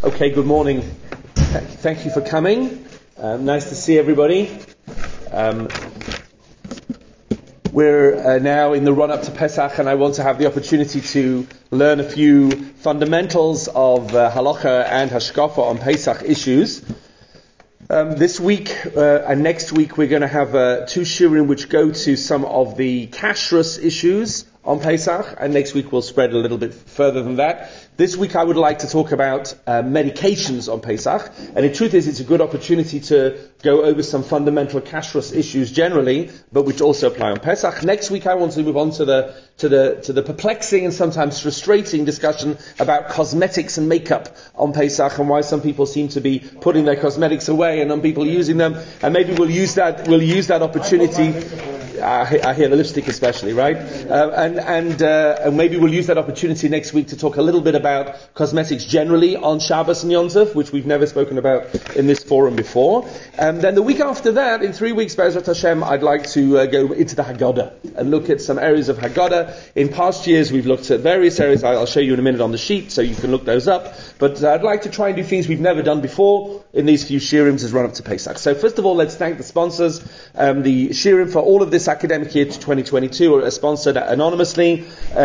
Okay, good morning. Thank you for coming. Nice to see everybody. We're now in the run-up to Pesach, and I want to have the opportunity to learn a few fundamentals of halacha and hashkafa on Pesach issues. This week and next week we're going to have two shiurim which go to some of the kashrus issues on Pesach, and next week we'll spread a little bit further than that. This week I would like to talk about medications on Pesach, and the truth is it's a good opportunity to go over some fundamental kashrus issues generally, but which also apply on Pesach. Next week I want to move on to the perplexing and sometimes frustrating discussion about cosmetics and makeup on Pesach, and why some people seem to be putting their cosmetics away and some people using them, and maybe we'll use that opportunity. I hear the lipstick especially, right? And maybe we'll use that opportunity next week to talk a little bit about cosmetics generally on Shabbos and Yom Tov, which we've never spoken about in this forum before. Then the week after that, in 3 weeks, Be'ezrat Hashem, I'd like to go into the Haggadah and look at some areas of Haggadah. In past years, we've looked at various areas. I'll show you in a minute on the sheet, so you can look those up. But I'd like to try and do things we've never done before in these few shiurims as run up to Pesach. So first of all, let's thank the sponsors. The shiurim for all of this academic year to 2022 are sponsored anonymously for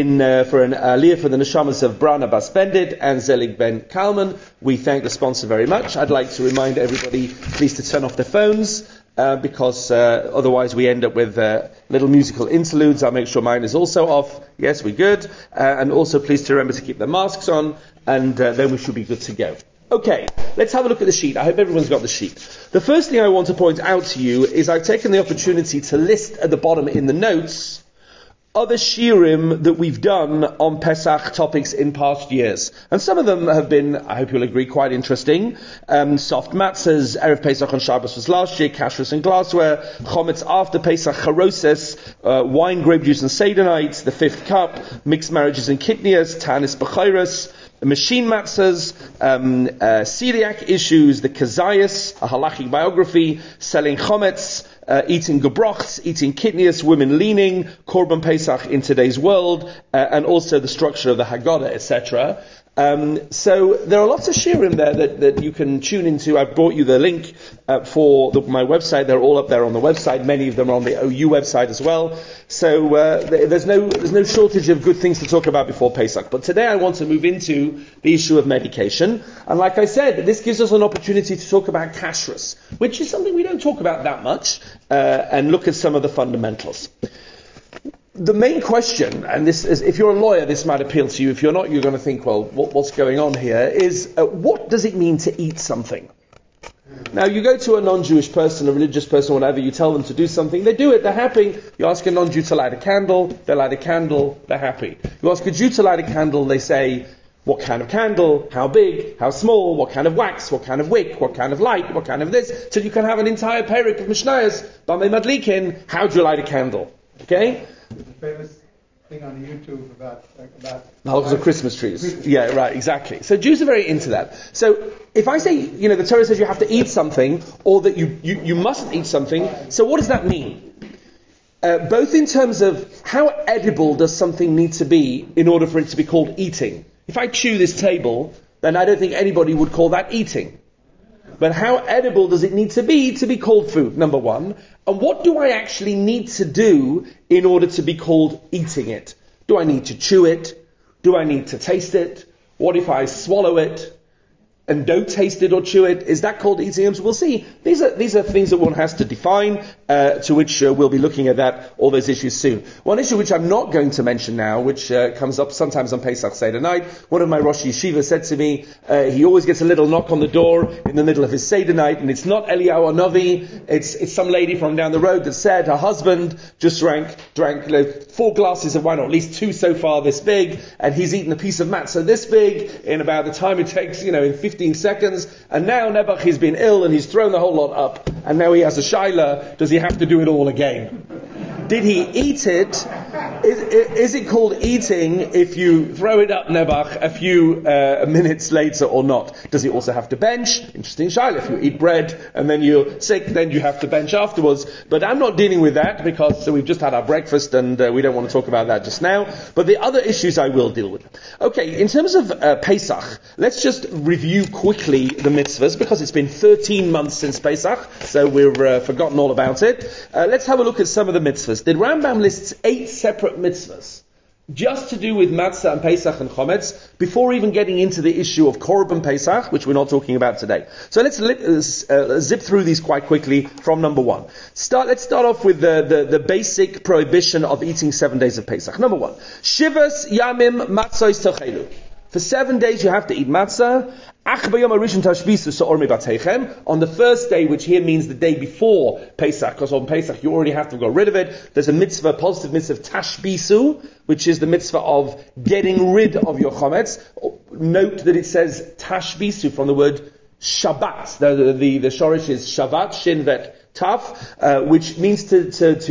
an aliyah for the neshamas of Brana Bas Bendit and Zelig Ben Kalman. We thank the sponsor very much. I'd like to remind everybody please to turn off their phones because otherwise we end up with little musical interludes. I'll make sure mine is also off. Yes, we're good. And also please to remember to keep their masks on, and then we should be good to go. Okay, let's have a look at the sheet. I hope everyone's got the sheet. The first thing I want to point out to you is I've taken the opportunity to list at the bottom in the notes other shiurim that we've done on Pesach topics in past years. And some of them have been, I hope you'll agree, quite interesting. Soft matzahs, Erev Pesach on Shabbos was last year, kashrus and glassware, chometz after Pesach, charoses, wine, grape juice and seder night, the fifth cup, mixed marriages and kitnias, tanis b'chayros, machine matzahs, celiac issues, the kazayas, a halachic biography, selling chometz, eating gebrochts, eating kitnias, women leaning, korban pesach in today's world, and also the structure of the Haggadah, etc. So there are lots of shiurim there that you can tune into. I've brought you the link for my website. They're all up there on the website. Many of them are on the OU website as well. So there's no shortage of good things to talk about before Pesach. But today I want to move into the issue of medication. And like I said, this gives us an opportunity to talk about kashrus, which is something we don't talk about that much, and look at some of the fundamentals. The main question, and this is, if you're a lawyer, this might appeal to you. If you're not, you're going to think, well, what's going on here? Is what does it mean to eat something? Now, you go to a non-Jewish person, a religious person, whatever, you tell them to do something, they do it, they're happy. You ask a non-Jew to light a candle, they light a candle, they're happy. You ask a Jew to light a candle, they say, what kind of candle, how big, how small, what kind of wax, what kind of wick, what kind of light, what kind of this, so you can have an entire parak of Mishnayos, Bamei Madlikin, how do you light a candle? Okay? There's a famous thing on YouTube about the halachas of Christmas trees. Yeah, right, exactly. So Jews are very into that. So if I say, the Torah says you have to eat something, or that you mustn't eat something, so what does that mean? Both in terms of how edible does something need to be in order for it to be called eating. If I chew this table, then I don't think anybody would call that eating. But how edible does it need to be called food, number one? And what do I actually need to do in order to be called eating it? Do I need to chew it? Do I need to taste it? What if I swallow it and don't taste it or chew it? Is that called eating them? So we'll see. These are things that one has to define, to which we'll be looking at all those issues soon. One issue which I'm not going to mention now, which comes up sometimes on Pesach Seder night, one of my Rosh Yeshiva said to me, he always gets a little knock on the door in the middle of his Seder night, and it's not Eliyahu Hanavi, it's some lady from down the road that said her husband just drank 4 glasses of wine, or at least 2 so far this big, and he's eaten a piece of matzah this big in about the time it takes, in 15 seconds, and now Nebuch, he's been ill and he's thrown the whole lot up, and now he has a shaila, does he have to do it all again? Did he eat it? Is it called eating if you throw it up Nebuch a few minutes later or not? Does it also have to bench? Interesting shaila. If you eat bread and then you're sick, then you have to bench afterwards. But I'm not dealing with that because we've just had our breakfast and we don't want to talk about that just now. But the other issues I will deal with. Okay, in terms of Pesach, let's just review quickly the mitzvahs because it's been 13 months since Pesach, so we've forgotten all about it. Let's have a look at some of the mitzvahs. The Rambam lists 8 separate mitzvahs just to do with matzah and Pesach and chometz before even getting into the issue of Korban Pesach, which we're not talking about today. So let's zip through these quite quickly from number 1. Let's start off with the basic prohibition of eating 7 days of Pesach. Number 1, Shivas Yamim Matzos Tochelu. For 7 days you have to eat matzah. On the first day, which here means the day before Pesach, because on Pesach you already have to go rid of it, there's a mitzvah, positive mitzvah of tashbisu, which is the mitzvah of getting rid of your chometz. Note that it says tashbisu from the word Shabbat. The shorish is Shabbat, shin vet taf, which means to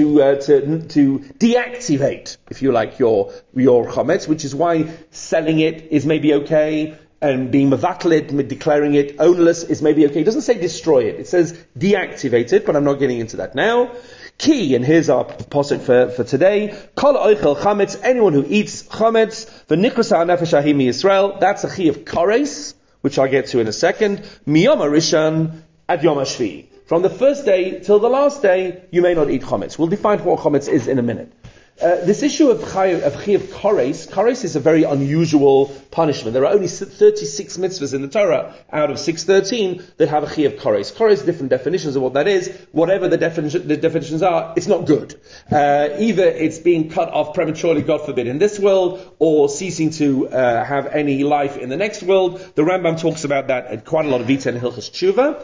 deactivate, if you like, your chometz, which is why selling it is maybe okay, and being mevatlet, declaring it ownerless is maybe okay. It doesn't say destroy it. It says deactivate it, but I'm not getting into that now. Key, and here's our posuk for today. Kol oichel chametz, anyone who eats chametz, v'nichras ha'nefesh ahi mi-Yisrael, that's a chi of kares, which I'll get to in a second. Miyom harishan ad yom hashvi'i. From the first day till the last day, you may not eat chametz. We'll define what chametz is in a minute. This issue of chi of kares is a very unusual punishment. There are only 36 mitzvahs in the Torah out of 613 that have a chi of kares. Kares, different definitions of what that is. Whatever the definitions are, it's not good. Either it's being cut off prematurely, God forbid, in this world, or ceasing to have any life in the next world. The Rambam talks about that at quite a lot of detail in Hilchos Tshuva.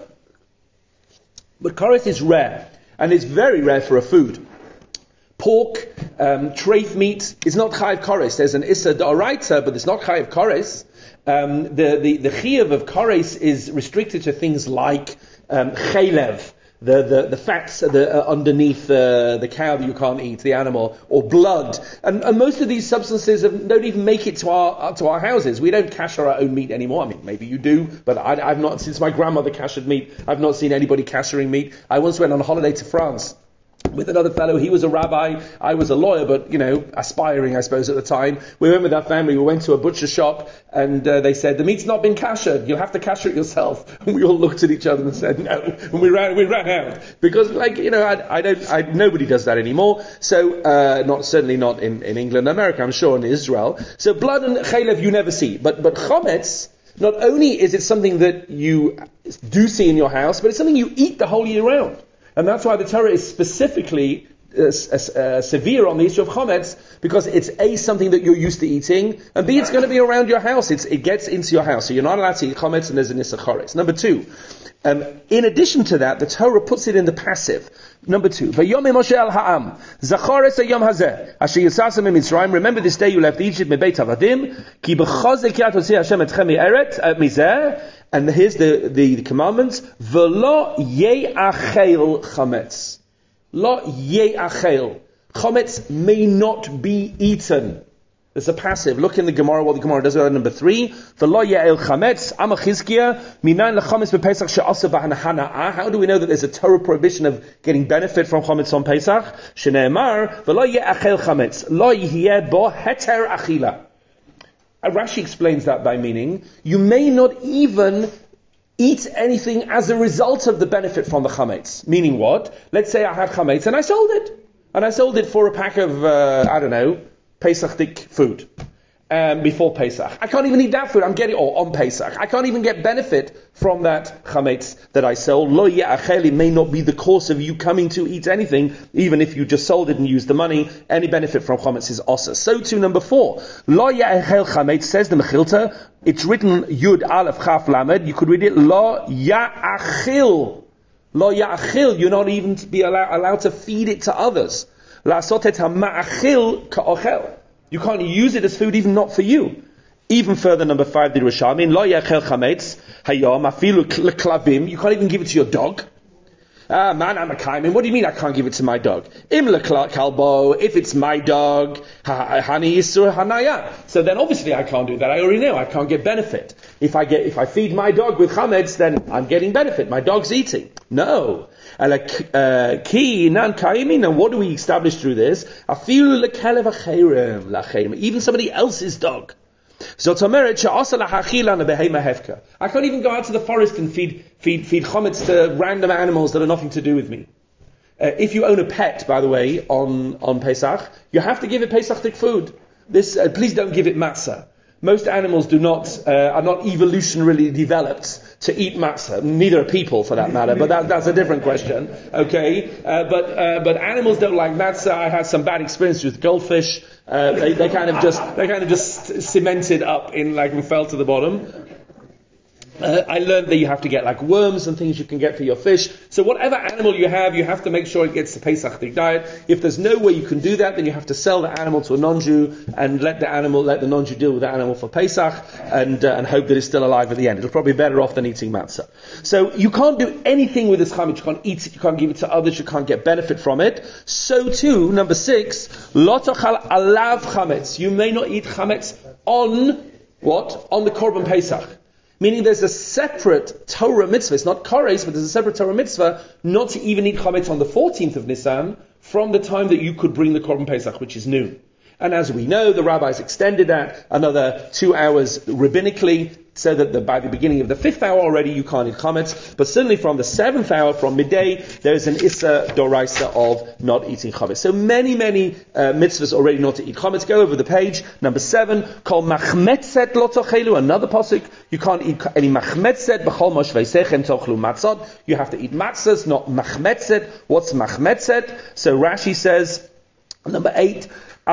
But kares is rare, and it's very rare for a food. Pork, treif meat is not chayiv kares. There's an issa d'oraita, but it's not chayiv kares. The chayiv of kares is restricted to things like chaylev, the fats underneath the cow that you can't eat, the animal, or blood, and most of these substances don't even make it to our houses. We don't kasher our own meat anymore. I mean, maybe you do, but I've not, since my grandmother kashered meat, I've not seen anybody kashering meat. I once went on a holiday to France with another fellow. He was a rabbi, I was a lawyer, but, aspiring, I suppose, at the time. We went with our family, we went to a butcher shop, and they said, the meat's not been kashered, you'll have to kasher it yourself. And we all looked at each other and said, no, and we ran out. Because, nobody does that anymore. So, certainly not in England, America, I'm sure, in Israel. So blood and chaylev you never see. But chometz, not only is it something that you do see in your house, but it's something you eat the whole year round. And that's why the Torah is specifically severe on the issue of chometz, because it's A, something that you're used to eating, and B, it's going to be around your house. It gets into your house. So you're not allowed to eat chometz, and there's an issa chores. Number 2, in addition to that, the Torah puts it in the passive. Number 2, Vayomei Moshe al ha'am, Zachares hayom hazeh, asher yitzasem miMitzrayim, remember this day you left Egypt, mebeit avadim, ki b'chazek yad hosei Hashem etchem mizeh, and here's the commandments, V'lo ye'achel chametz. Lo ye'achel. Chametz may not be eaten. It's a passive. Look in the Gemara, what the Gemara does at number 3. V'lo ye'el chametz, Amar Chizkiah, minan lechametz b'Pesach she'asa b'hana'ah. How do we know that there's a Torah prohibition of getting benefit from chametz on Pesach? Shne'emar, V'lo ye'achel chametz, lo yeh bo heter achila. Rashi explains that by meaning, you may not even eat anything as a result of the benefit from the chametz. Meaning what? Let's say I had chametz and I sold it. And I sold it for a pack of, Pesach-dik food. Before Pesach. I can't even eat that food. I'm getting, or on Pesach. I can't even get benefit from that chametz that I sold. Lo ye'acheli may not be the course of you coming to eat anything, even if you just sold it and used the money. Any benefit from chametz is osa. So too, number 4. Lo ye'achel chametz, says the Mechilta. It's written Yud Aleph Chaf Lamed. You could read it Lo ya'achil. Lo ya'achil. You're not even to be allowed to feed it to others. La'asot et ha'ma'achil ka'ochel. You can't use it as food, even not for you. Even further, number 5, the Rishonim, Lo yachel chametz hayom afilu leklavim. You can't even give it to your dog. Man, I'm a kaimin. What do you mean I can't give it to my dog? Imla kalbo, if it's my dog, hani isur hanaya. So then obviously I can't do that. I already know I can't get benefit. If I feed my dog with chametz, then I'm getting benefit. My dog's eating. No. And what do we establish through this? Even somebody else's dog. I can't even go out to the forest and feed chametz to random animals that are nothing to do with me. If you own a pet, by the way, on Pesach, you have to give it Pesach food. Please don't give it matzah. Most animals are not evolutionarily developed to eat matzah. Neither are people, for that matter. But that's a different question. Okay, but animals don't like matzah. I had some bad experience with goldfish. They kind of just cemented up and fell to the bottom. I learned that you have to get worms and things you can get for your fish. So whatever animal you have to make sure it gets the Pesach diet. If there's no way you can do that, then you have to sell the animal to a non-Jew and let the non-Jew deal with the animal for Pesach and hope that it's still alive at the end. It'll probably be better off than eating matzah. So you can't do anything with this chametz. You can't eat it. You can't give it to others. You can't get benefit from it. So too, number 6, lo tochal alav chametz. You may not eat chametz on what? On the Korban Pesach. Meaning there's a separate Torah mitzvah. It's not kares, but there's a separate Torah mitzvah not to even eat chametz on the 14th of Nisan from the time that you could bring the Korban Pesach, which is noon. And as we know, the rabbis extended that another 2 hours rabbinically, so that by the beginning of the 5th hour already you can't eat chametz. But certainly from the 7th hour, from midday, there is an issa doraisa of not eating chametz. So many mitzvahs already not to eat chametz. Go over the page. Number 7, kol machmetzet lo tochelu. Another pasuk. You can't eat any machmetzet. B'chol moshveisechem tochlu matzot. You have to eat matzahs, not machmetzet. What's machmetzet? So Rashi says, number 8,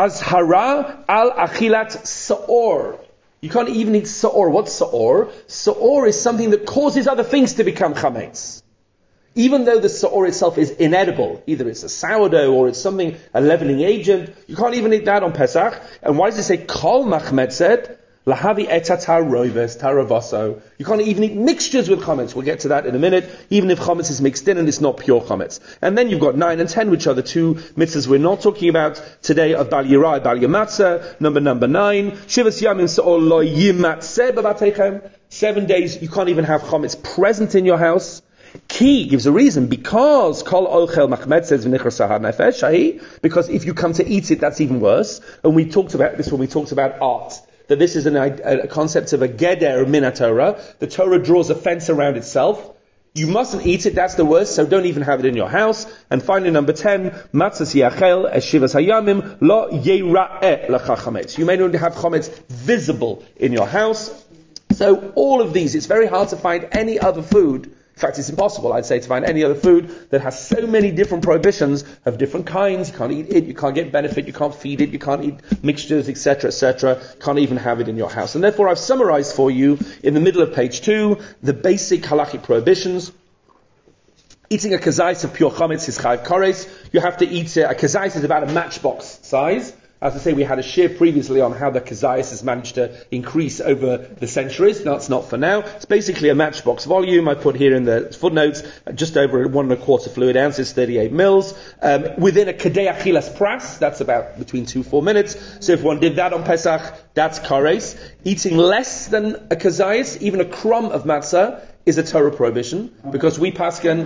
azhara al achilat saor. You can't even eat sa'or. What's sa'or? Sa'or is something that causes other things to become chametz. Even though the sa'or itself is inedible, either it's a sourdough or it's something, a leavening agent, you can't even eat that on Pesach. And why does it say kol machmetzet? Lahavi etatar roives taravaso. You can't even eat mixtures with chametz. We'll get to that in a minute. Even if chametz is mixed in and it's not pure chametz. And then you've got 9 and 10, which are the 2 mitzvahs we're not talking about today, of Bal Yirah, Bal Yamatzah. Number 9. Shivas yamin sa'ol lo yimatzeh b'bateichem. 7 days you can't even have chametz present in your house. Ki gives a reason, because kol ochel machmetzet v'nichar sahar nefesh, because if you come to eat it, that's even worse. And we talked about this when we talked about art. That this is a concept of a geder min Torah. The Torah draws a fence around itself. You mustn't eat it, that's the worst, so don't even have it in your house. And finally, number 10, matzas yachel eshivas hayamim lo yera'eh lecha chametz. You may not have chametz visible in your house. So all of these, it's very hard to find any other food. In fact, it's impossible, I'd say, to find any other food that has so many different prohibitions of different kinds. You can't eat it, you can't get benefit, you can't feed it, you can't eat mixtures, etc., etc. Can't even have it in your house. And therefore, I've summarized for you, in the middle of page 2, the basic halachic prohibitions. Eating a kazais of pure chametz is chayv kares. You have to eat a kazais is about a matchbox size. As I say, we had a shir previously on how the kazayas has managed to increase over the centuries. That's not for now. It's basically a matchbox volume. I put here in the footnotes just over 1 1/4 fluid ounces, 38 mils. Within a kadei achilas pras, that's about between 2-4 minutes. So if one did that on Pesach, that's kares. Eating less than a kazayas, even a crumb of matzah, is a Torah prohibition, because we pasken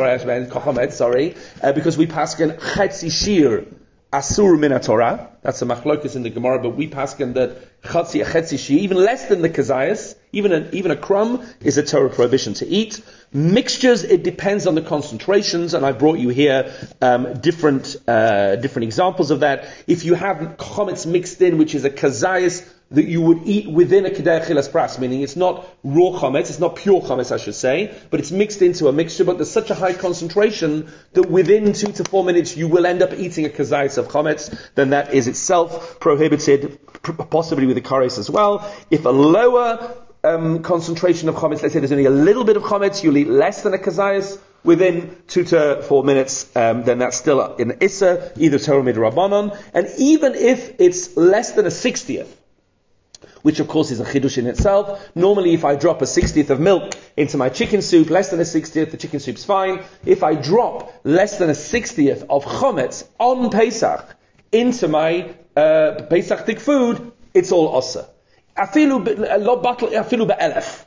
because we pasken chetzi shir asur min Torah. That's a machlokus in the Gemara, but we pasken that chetzi shir, even less than the kazayas, even a crumb is a Torah prohibition to eat. Mixtures, it depends on the concentrations, and I brought you here different examples of that. If you have chametz mixed in, which is a kazayas that you would eat within a kedei achilas pras, meaning it's not raw chametz, it's not pure chametz, I should say, but it's mixed into a mixture, but there's such a high concentration that within 2 to 4 minutes you will end up eating a kazayas of chametz, then that is itself prohibited, possibly with the kares as well. If a lower concentration of chametz, let's say there's only a little bit of chametz, you'll eat less than a kazayas within 2 to 4 minutes, then that's still in Issa, either Torah midrabanan, and even if it's less than a 60th, which of course is a chidush in itself. Normally if I drop a 60th of milk into my chicken soup, less than a 60th, the chicken soup's fine. If I drop less than a 60th of chometz on Pesach into my Pesach-tic food, it's all osir. Afilu be'elef.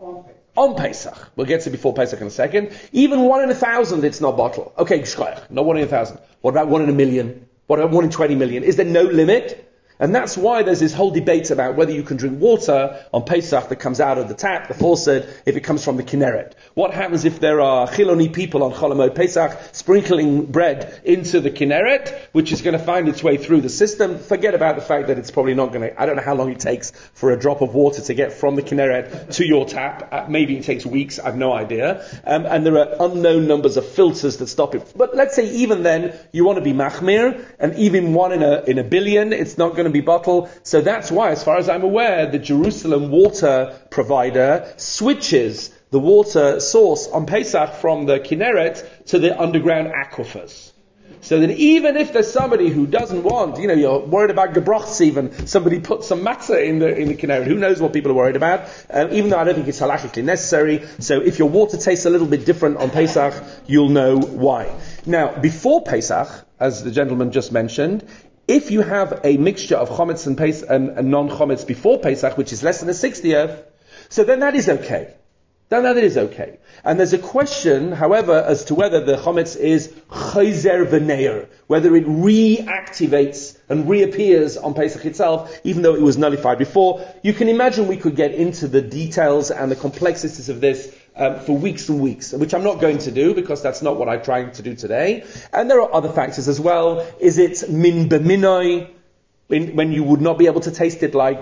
On Pesach. We'll get to before Pesach in a second. Even 1 in 1,000, it's not bottle. Okay, shkoyach, not 1 in 1,000. What about 1 in 1,000,000? What about 1 in 20 million? Is there no limit? And that's why there's this whole debate about whether you can drink water on Pesach that comes out of the tap, the faucet, if it comes from the Kinneret. What happens if there are Chiloni people on Chol Hamoed Pesach sprinkling bread into the Kinneret, which is going to find its way through the system? Forget about the fact that it's probably not going to, I don't know how long it takes for a drop of water to get from the Kinneret to your tap. Maybe it takes weeks, I've no idea. And there are unknown numbers of filters that stop it. But let's say even then, you want to be machmir, and even 1 in a billion, it's not going to be bottle. So that's why, as far as I'm aware, the Jerusalem water provider switches the water source on Pesach from the Kinneret to the underground aquifers. So that even if there's somebody who doesn't want, you're worried about gebrochs even, somebody put some matzah in the Kinneret, who knows what people are worried about, even though I don't think it's halachically necessary. So if your water tastes a little bit different on Pesach, you'll know why. Now, before Pesach, as the gentleman just mentioned, if you have a mixture of chometz and non-chometz before Pesach, which is less than a 60th, so then that is okay. Then that is okay. And there's a question, however, as to whether the chometz is chayzer v'neir, whether it reactivates and reappears on Pesach itself, even though it was nullified before. You can imagine we could get into the details and the complexities of this for weeks and weeks, which I'm not going to do because that's not what I'm trying to do today. And there are other factors as well. Is it min b'minoi, when you would not be able to taste it like,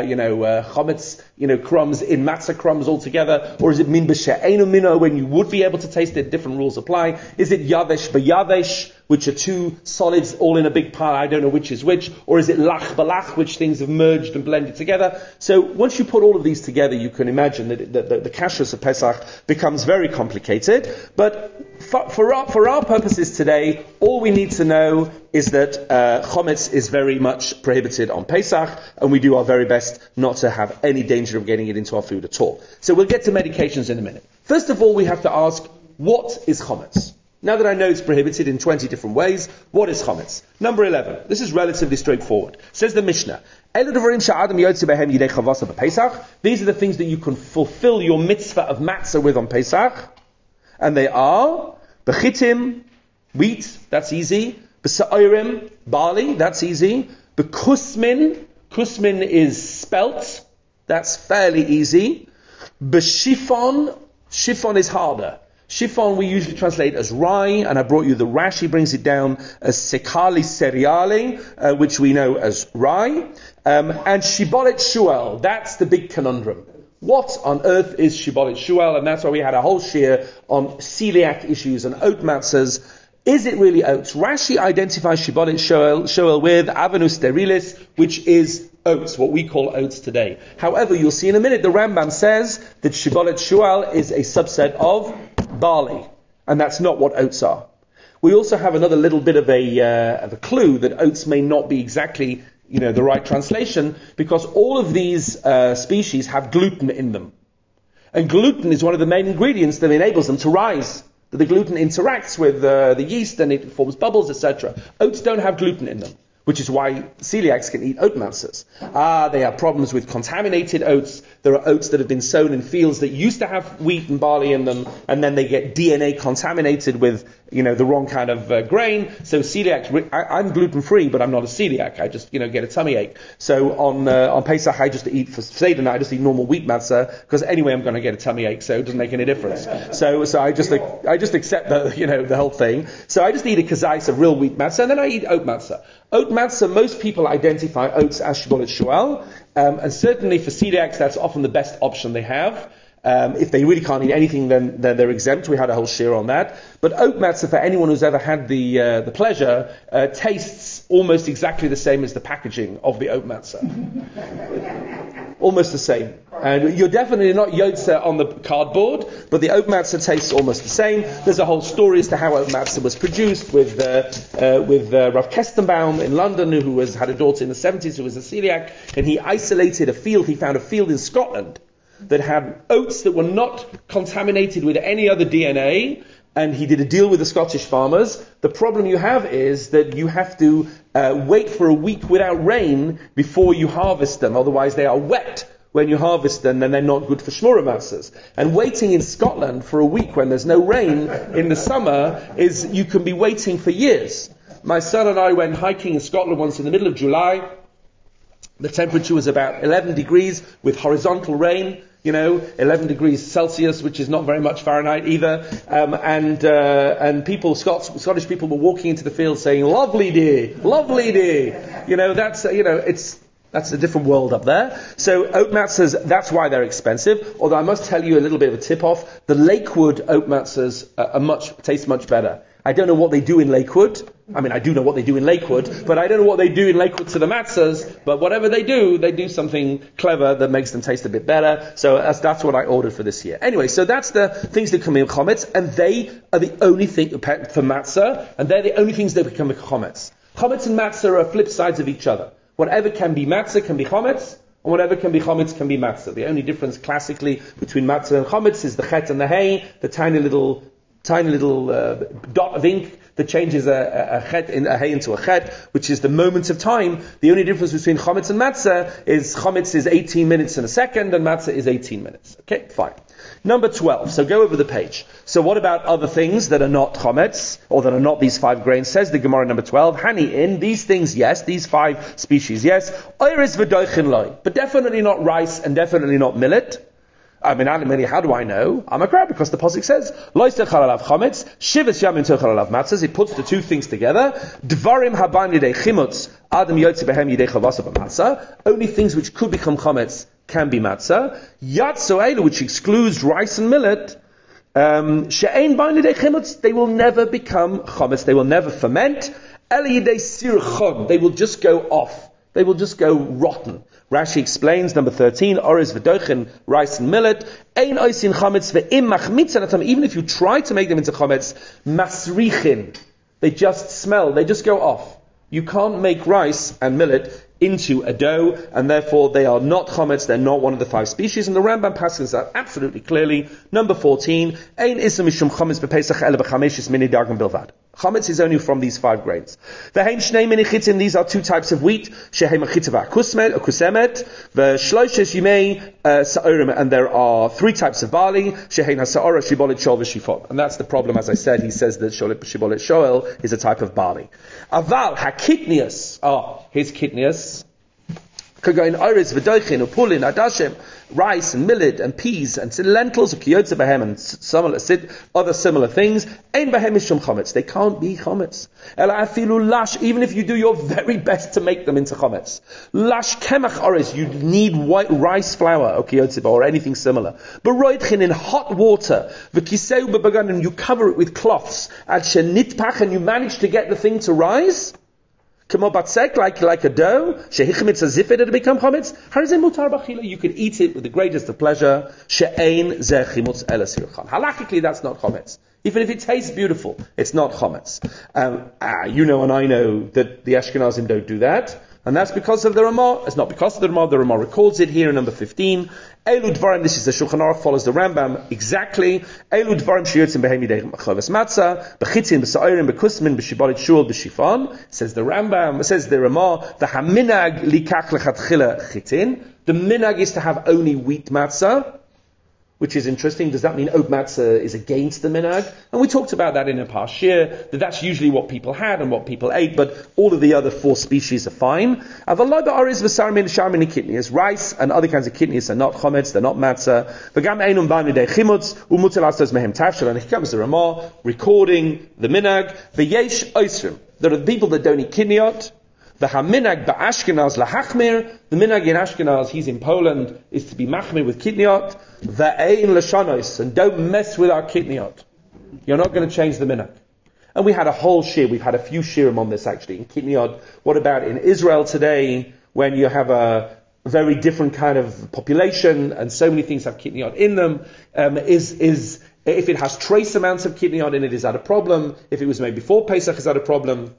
chometz, crumbs in matzah crumbs altogether? Or is it min b'she'enu mino, when you would be able to taste it, different rules apply? Is it yavesh b'yavesh, which are two solids all in a big pile, I don't know which is which? Or is it lach b'lach, which things have merged and blended together? So once you put all of these together, you can imagine that the kashrus of Pesach becomes very complicated. But for our purposes today, all we need to know is that chometz is very much prohibited on Pesach, and we do our very best not to have any danger of getting it into our food at all. So we'll get to medications in a minute. First of all, we have to ask, what is chometz? Now that I know it's prohibited in 20 different ways, what is chometz? Number 11. This is relatively straightforward. Says the Mishnah, these are the things that you can fulfill your mitzvah of matzah with on Pesach, and they are bechitim, wheat, that's easy. B'sa'orim, barley, that's easy. B'kusmin, kusmin is spelt, that's fairly easy. B'shifon, shifon is harder. Shifon we usually translate as rye, and I brought you the Rashi brings it down as sekali cereale, which we know as rye. And shibolet shuel, that's the big conundrum. What on earth is shibolet shuel? And that's why we had a whole shir on celiac issues and oat matzahs. Is it really oats? Rashi identifies shibolet shuel with avenu sterilis, which is oats, what we call oats today. However, you'll see in a minute, the Rambam says that shibolet shuel is a subset of barley, and that's not what oats are. We also have another little bit of a clue that oats may not be exactly, the right translation, because all of these species have gluten in them, and gluten is one of the main ingredients that enables them to rise. The gluten interacts with the yeast and it forms bubbles, etc. Oats don't have gluten in them, which is why celiacs can eat oat matzahs. They have problems with contaminated oats. There are oats that have been sown in fields that used to have wheat and barley in them, and then they get DNA contaminated with, the wrong kind of grain. So celiacs, I'm gluten-free, but I'm not a celiac. I just, get a tummy ache. So on Pesach, I just eat, for Seder night, I just eat normal wheat matzah, because anyway I'm going to get a tummy ache, so it doesn't make any difference. So I just accept the whole thing. So I just eat a kazais of real wheat matzah, and then I eat oat matzah. Oat matzah, most people identify oats as shibolet shuel, and certainly for celiacs, that's often the best option they have. If they really can't eat anything, then they're exempt. We had a whole share on that. But oat matzah, for anyone who's ever had the pleasure, tastes almost exactly the same as the packaging of the oat matzah. Almost the same. And you're definitely not yotze on the cardboard, but the oat matzah tastes almost the same. There's a whole story as to how oat matzah was produced with Rav Kestenbaum in London, who had a daughter in the 70s who was a celiac, and he isolated a field. He found a field in Scotland that had oats that were not contaminated with any other DNA, and he did a deal with the Scottish farmers. The problem you have is that you have to wait for a week without rain before you harvest them, otherwise they are wet when you harvest them, and they're not good for shmura matzahs. And waiting in Scotland for a week when there's no rain in the summer you can be waiting for years. My son and I went hiking in Scotland once in the middle of July. The temperature was about 11 degrees with horizontal rain. 11 degrees Celsius, which is not very much Fahrenheit either. And people, Scottish people were walking into the field saying, "Lovely day, lovely day." That's a different world up there. So oat matzahs, that's why they're expensive. Although I must tell you a little bit of a tip-off. The Lakewood oat matzahs taste much better. I don't know what they do in Lakewood. I mean, I do know what they do in Lakewood, but I don't know what they do in Lakewood to the matzahs. But whatever they do something clever that makes them taste a bit better. So that's what I ordered for this year. Anyway, so that's the things that come in chometz, and they are the only thing for matzah, and they're the only things that become chometz. Chometz and matzah are flip sides of each other. Whatever can be matzah can be chometz, and whatever can be chometz can be matzah. The only difference classically between matzah and chometz is the chet and the hay, the tiny little dot of ink that changes a hay into a chet, which is the moment of time. The only difference between chometz and matzah is chometz is 18 minutes in a second, and matzah is 18 minutes. Okay, fine. Number 12. So go over the page. So what about other things that are not chometz, or that are not these 5 grains? Says the Gemara number 12. Hani in, these things yes, these 5 species yes. Oiris v'doichin loy. But definitely not rice, and definitely not millet. I mean, how do I know? I'm a crab, because the pasuk says, Lois techal alav chometz, shivas yamin techal alav matzahs. It puts the two things together. Dvarim haban yidei chimutz, adam yotze behem yidei chavasa b'matzah. Only things which could become chometz can be matzah. Yatso eilu, which excludes rice and millet, she'ein ban yidei chimutz, they will never become chometz. They will never ferment. El yidei sirchon, they will just go off. They will just go rotten. Rashi explains, number 13, Oriz v'doichin, rice and millet, ein oisin chametz ve'im machmitzan atam, even if you try to make them into chametz, masrichin, they just smell, they just go off. You can't make rice and millet into a dough, and therefore they are not chometz, they're not one of the 5 species, and the Rambam passes that absolutely clearly. Number 14, ein isam mishum chometz b'pesach ele b'chameshis mini dargim bilvad. Chometz is only from these 5 grains. V'heim shnei mini chitin, these are 2 types of wheat, shehem achita v'akusemet, v'shloishes yimei sa'orim, and there are 3 types of barley, shehem ha'sa'ora, shibolet shol v'shifon. And that's the problem, as I said, he says that shibolet shol is a type of barley. Aval ha'kitnius, here's kitnius, Kagain iris v'doichin upulin adashim, rice and millet and peas and lentils, kiyotze behem and other similar things. Ein behem mishum chometz. They can't be chometz. Ela afilu lash, even if you do your very best to make them into chometz. Lash kemach oris, you need white rice flour or kiyotze or anything similar. Beroitchin in hot water, v'kiseu bebagan, and you cover it with cloths. Ad shenitpach, and you manage to get the thing to rise. Like a dough, shehichmitz as if it had become chometz. You could eat it with the greatest of pleasure. She'ein zeh chimutz ela sirchan. Halachically, that's not chometz. Even if it tastes beautiful, it's not chometz. You know and I know that the Ashkenazim don't do that. And that's because of the Ramah. It's not because of the Ramah. The Ramah records it here in number 15. Elu dvarim, this is the Shulchan Aruch, follows the Rambam exactly. Elu dvarim sheyotzim behem yidei chaves matzah, bechitzin, b'sa'orim, bekusmin, b'shibolit shul, b'shifon. Says the Rambam, says the Ramah, the haminag likach lechatchila chitin. The minag is to have only wheat matzah, which is interesting. Does that mean oat matzah is against the minag? And we talked about that in a past year, that that's usually what people had and what people ate, but all of the other 4 species are fine. Rice and other kinds of kidneys are not chometz, they're not matzah. And here comes the Ramah, recording the minag. There are people that don't eat kidneyot. The haminag ba'ashkenaz lahachmir. The minag in Ashkenaz, he's in Poland, is to be machmir with kitniot. Ve'ein l'shanos, and don't mess with our kitniot. You're not going to change the minag. And we had a whole shir. We've had a few shirim on this actually in kitniot. What about in Israel today, when you have a very different kind of population and so many things have kitniot in them? If it has trace amounts of kitniot in it, is that a problem? If it was made before Pesach, is that a problem?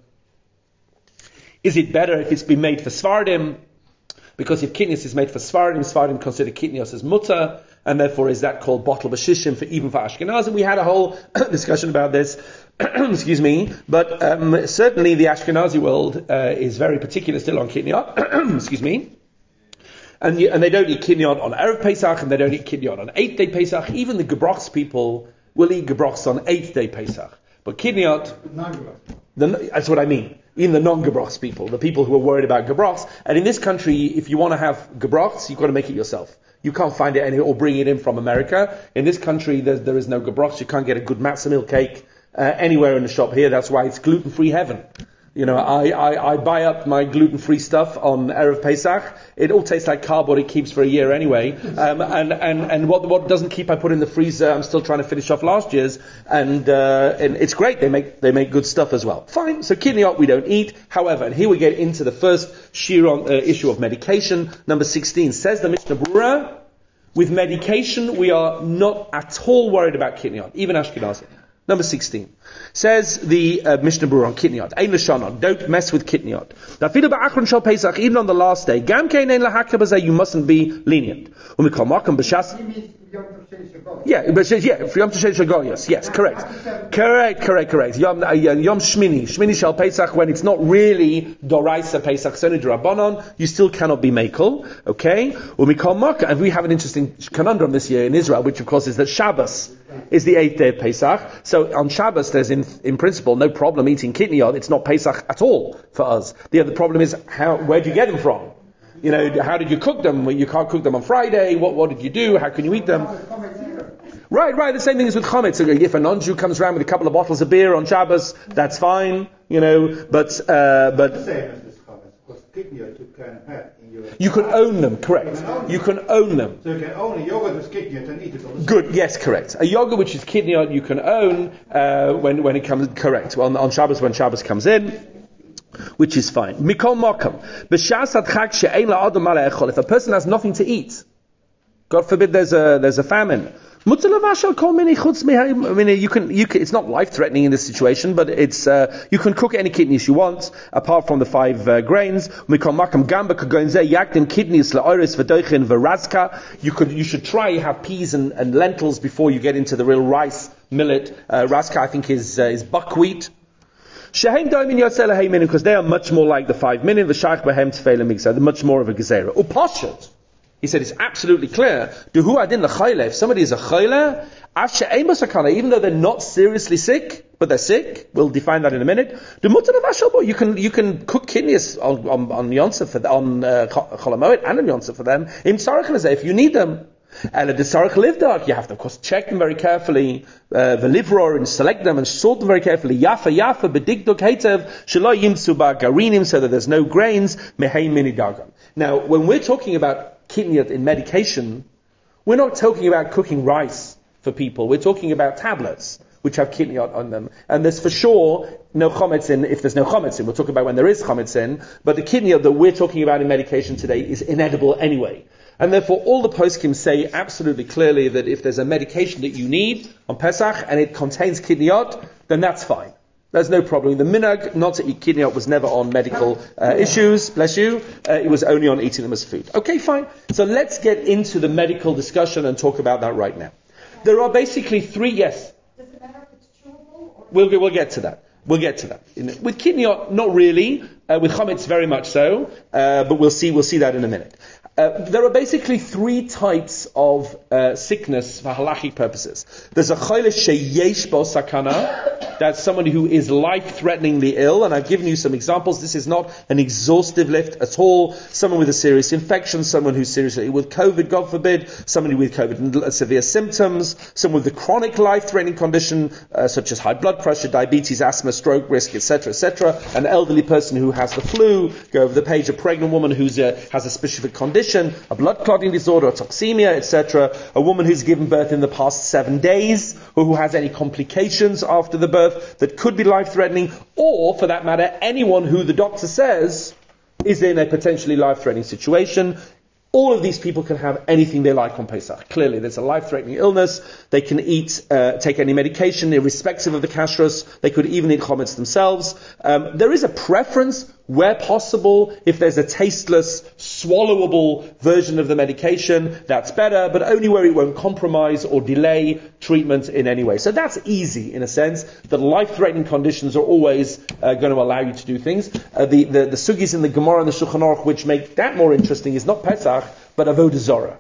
Is it better if it's been made for Sfardim? Because if kitnios is made for Sfardim consider kitnios as mutter, and therefore is that called bottle b'shishim even for Ashkenaz? And we had a whole discussion about this. Excuse me, but certainly the Ashkenazi world is very particular still on kitniot. Excuse me. And they don't eat kitniot on Erev Pesach, and they don't eat kitniot on 8th day Pesach. Even the Gebrochs people will eat Gebrochs on 8th day Pesach. But kitniot, that's what I mean. Even the non-Gebrochs people, the people who are worried about Gebrochs. And in this country, if you want to have Gebrochs, you've got to make it yourself. You can't find it anywhere or bring it in from America. In this country, there is no Gebrochs. You can't get a good matzah milk cake anywhere in the shop here. That's why it's gluten-free heaven. You know, I buy up my gluten-free stuff on Erev Pesach. It all tastes like cardboard. It keeps for a year anyway. And what doesn't keep, I put in the freezer. I'm still trying to finish off last year's. And it's great. They make good stuff as well. Fine. So kitniot we don't eat. However, and here we get into the first shir on issue of medication. Number 16 says the Mishnah Berurah, with medication we are not at all worried about kitniot, even Ashkenazi. Number 16 says the Mishnah Berurah on kitniot. Ein l'shanon, don't mess with kitniot. Dafilu ba'achron shel Pesach, even on the last day. Gam kein ein lahakar b'zeh, you mustn't be lenient. Umikol makom b'shas. Yeah, for Yom Tishei Shel Goyos. Yes, correct. Yom Shmini Shel Pesach, when it's not really Doraisa Pesach, it's only D'Rabbanon, you still cannot be Mekel. Okay? Umikol makom, and we have an interesting conundrum this year in Israel, which of course is that Shabbos is the 8th day of Pesach. So on Shabbos, there's in principle no problem eating kitniot. It's not Pesach at all for us. The other problem is where do you get them from? You know, how did you cook them? Well, you can't cook them on Friday. What did you do? How can you eat them? Right. The same thing is with chametz. So if a non-Jew comes around with a couple of bottles of beer on Shabbos, that's fine. You know, but you can own them, correct. You can own them. So you can own a yogurt with kitniot and eat it on the Good, yes, correct. A yogurt which is kitniot you can own when it comes, correct. Well, on Shabbos, when Shabbos comes in, which is fine. Mikol Mokum. If a person has nothing to eat, God forbid there's a famine, you can, it's not life-threatening in this situation, but it's, you can cook any kidneys you want, apart from the 5 grains. You should try have peas and lentils before you get into the real rice, millet. Raska, I think, is buckwheat. Because they are much more like the 5 million, the shaykh behem tefela migzah, they're much more of a gezerah. Upashat. He said it's absolutely clear. If somebody is a chayla, even though they're not seriously sick, but they're sick, we'll define that in a minute. You can cook kidneys on Yontzeh for on Chol HaMoed and on Yontzeh for them. If you need them. You have to, of course, check them very carefully, v'livror, and select them and sort them very carefully. Yafa, b'digduk heitev, shelo yimtzu ba'garinim, so that there's no grains, mehei mini dagan. Now, when we're talking about kitniot in medication, we're not talking about cooking rice for people. We're talking about tablets which have kitniot on them. And there's for sure no chametz in, if there's no chametz in. We'll talk about when there is chametz in. But the kitniot that we're talking about in medication today is inedible anyway. And therefore all the poskim say absolutely clearly that if there's a medication that you need on Pesach and it contains kitniot, then that's fine. There's no problem. The minhag not to eat kitniot was never on medical issues, bless you. It was only on eating them as food. Okay, fine. So let's get into the medical discussion and talk about that right now. There are basically 3, yes. Does it matter if it's chewable? Or We'll get to that. With kitniot, not really. With chametz, very much so. But we'll see that in a minute. There are basically three types of sickness for halachic purposes. There's a chole sheyesh bo sakana, that's somebody who is life-threateningly ill, and I've given you some examples. This is not an exhaustive list at all. Someone with a serious infection, someone who's seriously ill with COVID, God forbid, somebody with COVID and severe symptoms, someone with a chronic life-threatening condition, such as high blood pressure, diabetes, asthma, stroke risk, etc., an elderly person who has the flu, go over the page, a pregnant woman who has a specific condition, a blood clotting disorder, a toxemia, etc., a woman who's given birth in the past 7 days, or who has any complications after the birth that could be life-threatening, or, for that matter, anyone who the doctor says is in a potentially life-threatening situation. All of these people can have anything they like on Pesach. Clearly, there's a life-threatening illness. They can take any medication, irrespective of the kashrus. They could even eat chametz themselves. There is a preference, where possible, if there's a tasteless, swallowable version of the medication, that's better, but only where it won't compromise or delay treatment in any way. So that's easy, in a sense. The life-threatening conditions are always going to allow you to do things. The sugis in the Gemara and the Shulchan Aruch, which make that more interesting, is not Pesach, but Avodah Zarah.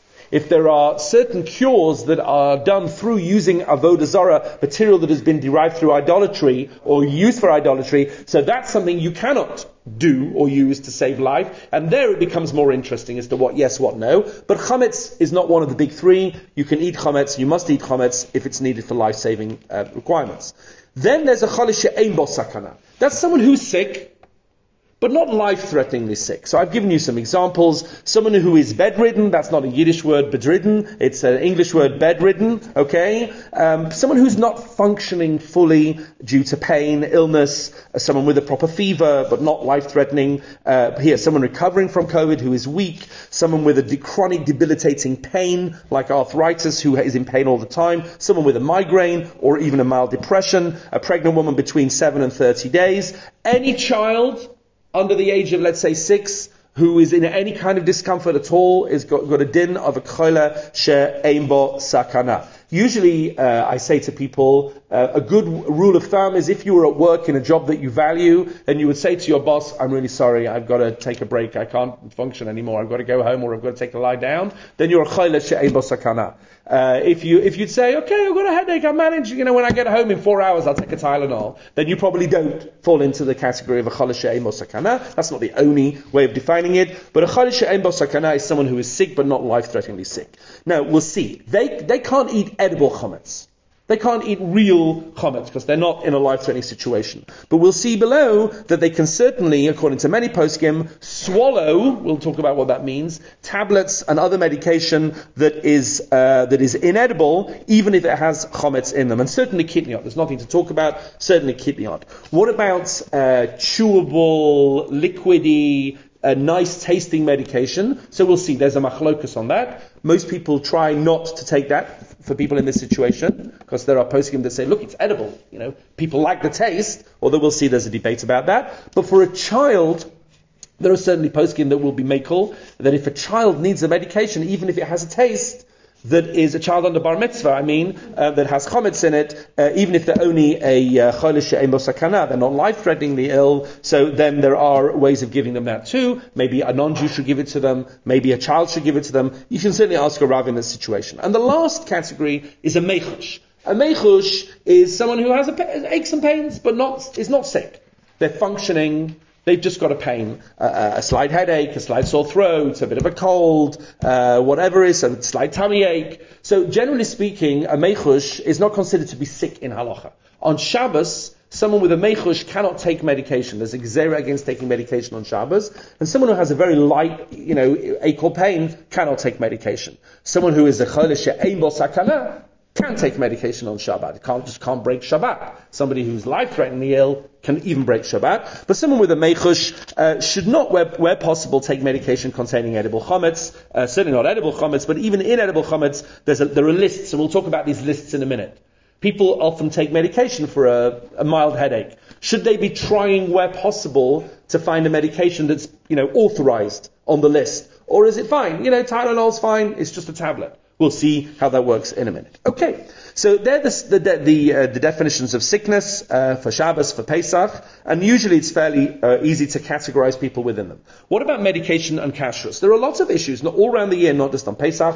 If there are certain cures that are done through using Avodah Zarah, material that has been derived through idolatry or used for idolatry, so that's something you cannot do or use to save life, and there it becomes more interesting as to what yes, what no. But chametz is not one of the big three. You can eat chametz, you must eat chametz if it's needed for life-saving requirements. Then there's a chole she'ein bo sakana. That's someone who's sick, but not life-threateningly sick. So I've given you some examples. Someone who is bedridden, that's not a Yiddish word, bedridden, it's an English word, bedridden, okay? Someone who's not functioning fully due to pain, illness, someone with a proper fever, but not life-threatening. Here, someone recovering from COVID who is weak, someone with a chronic debilitating pain, like arthritis, who is in pain all the time, someone with a migraine, or even a mild depression, a pregnant woman between 7 and 30 days, any child under the age of, let's say, 6, who is in any kind of discomfort at all, is got a din of a chole she'ein bo sakana. Usually, I say to people, a good rule of thumb is if you were at work in a job that you value, and you would say to your boss, I'm really sorry, I've got to take a break, I can't function anymore, I've got to go home, or I've got to take a lie down, then you're a chole she'ein bo sakana. If you'd say, okay, I've got a headache, I manage, when I get home in 4 hours, I'll take a Tylenol, then you probably don't fall into the category of a chole she'ein bo sakana. That's not the only way of defining it, but a chole she'ein bo sakana is someone who is sick, but not life-threateningly sick. Now, we'll see. They can't eat edible chametz. They can't eat real chametz because they're not in a life-threatening situation. But we'll see below that they can certainly, according to many poskim, swallow, we'll talk about what that means, tablets and other medication that is inedible, even if it has chametz in them. And certainly kitniot. There's nothing to talk about. Certainly kitniot. What about chewable, liquidy, a nice tasting medication? So we'll see. There's a machlokus on that. Most people try not to take that for people in this situation, because there are poskim that say, look, it's edible. People like the taste, although we'll see there's a debate about that. But for a child, there are certainly poskim that will be makel, that if a child needs a medication, even if it has a taste, that is a child under bar mitzvah, that has chametz in it, even if they're only a chole she'ein bo sakana, they're not life-threateningly ill, so then there are ways of giving them that too. Maybe a non-Jew should give it to them, maybe a child should give it to them. You can certainly ask a rav in this situation. And the last category is a mechush. A mechush is someone who has aches and pains, but is not sick. They're functioning. They've just got a pain, a slight headache, a slight sore throat, a bit of a cold, whatever it is, a slight tummy ache. So generally speaking, a mechush is not considered to be sick in halacha. On Shabbos, someone with a mechush cannot take medication. There's a gezerah against taking medication on Shabbos. And someone who has a very light, ache or pain cannot take medication. Someone who is a chole she'ein bo sakana can take medication on Shabbat. It can't break Shabbat. Somebody who's life-threateningly ill can even break Shabbat. But someone with a mechush should not, where possible, take medication containing edible chametz. Certainly not edible chametz, but even inedible chametz, there are lists, and we'll talk about these lists in a minute. People often take medication for a mild headache. Should they be trying, where possible, to find a medication that's, authorized on the list? Or is it fine? Tylenol's fine, it's just a tablet. We'll see how that works in a minute. Okay, So they're the definitions of sickness for Shabbos, for Pesach, and usually it's fairly easy to categorize people within them. What about medication and kashrus? There are lots of issues, not all around the year, not just on Pesach.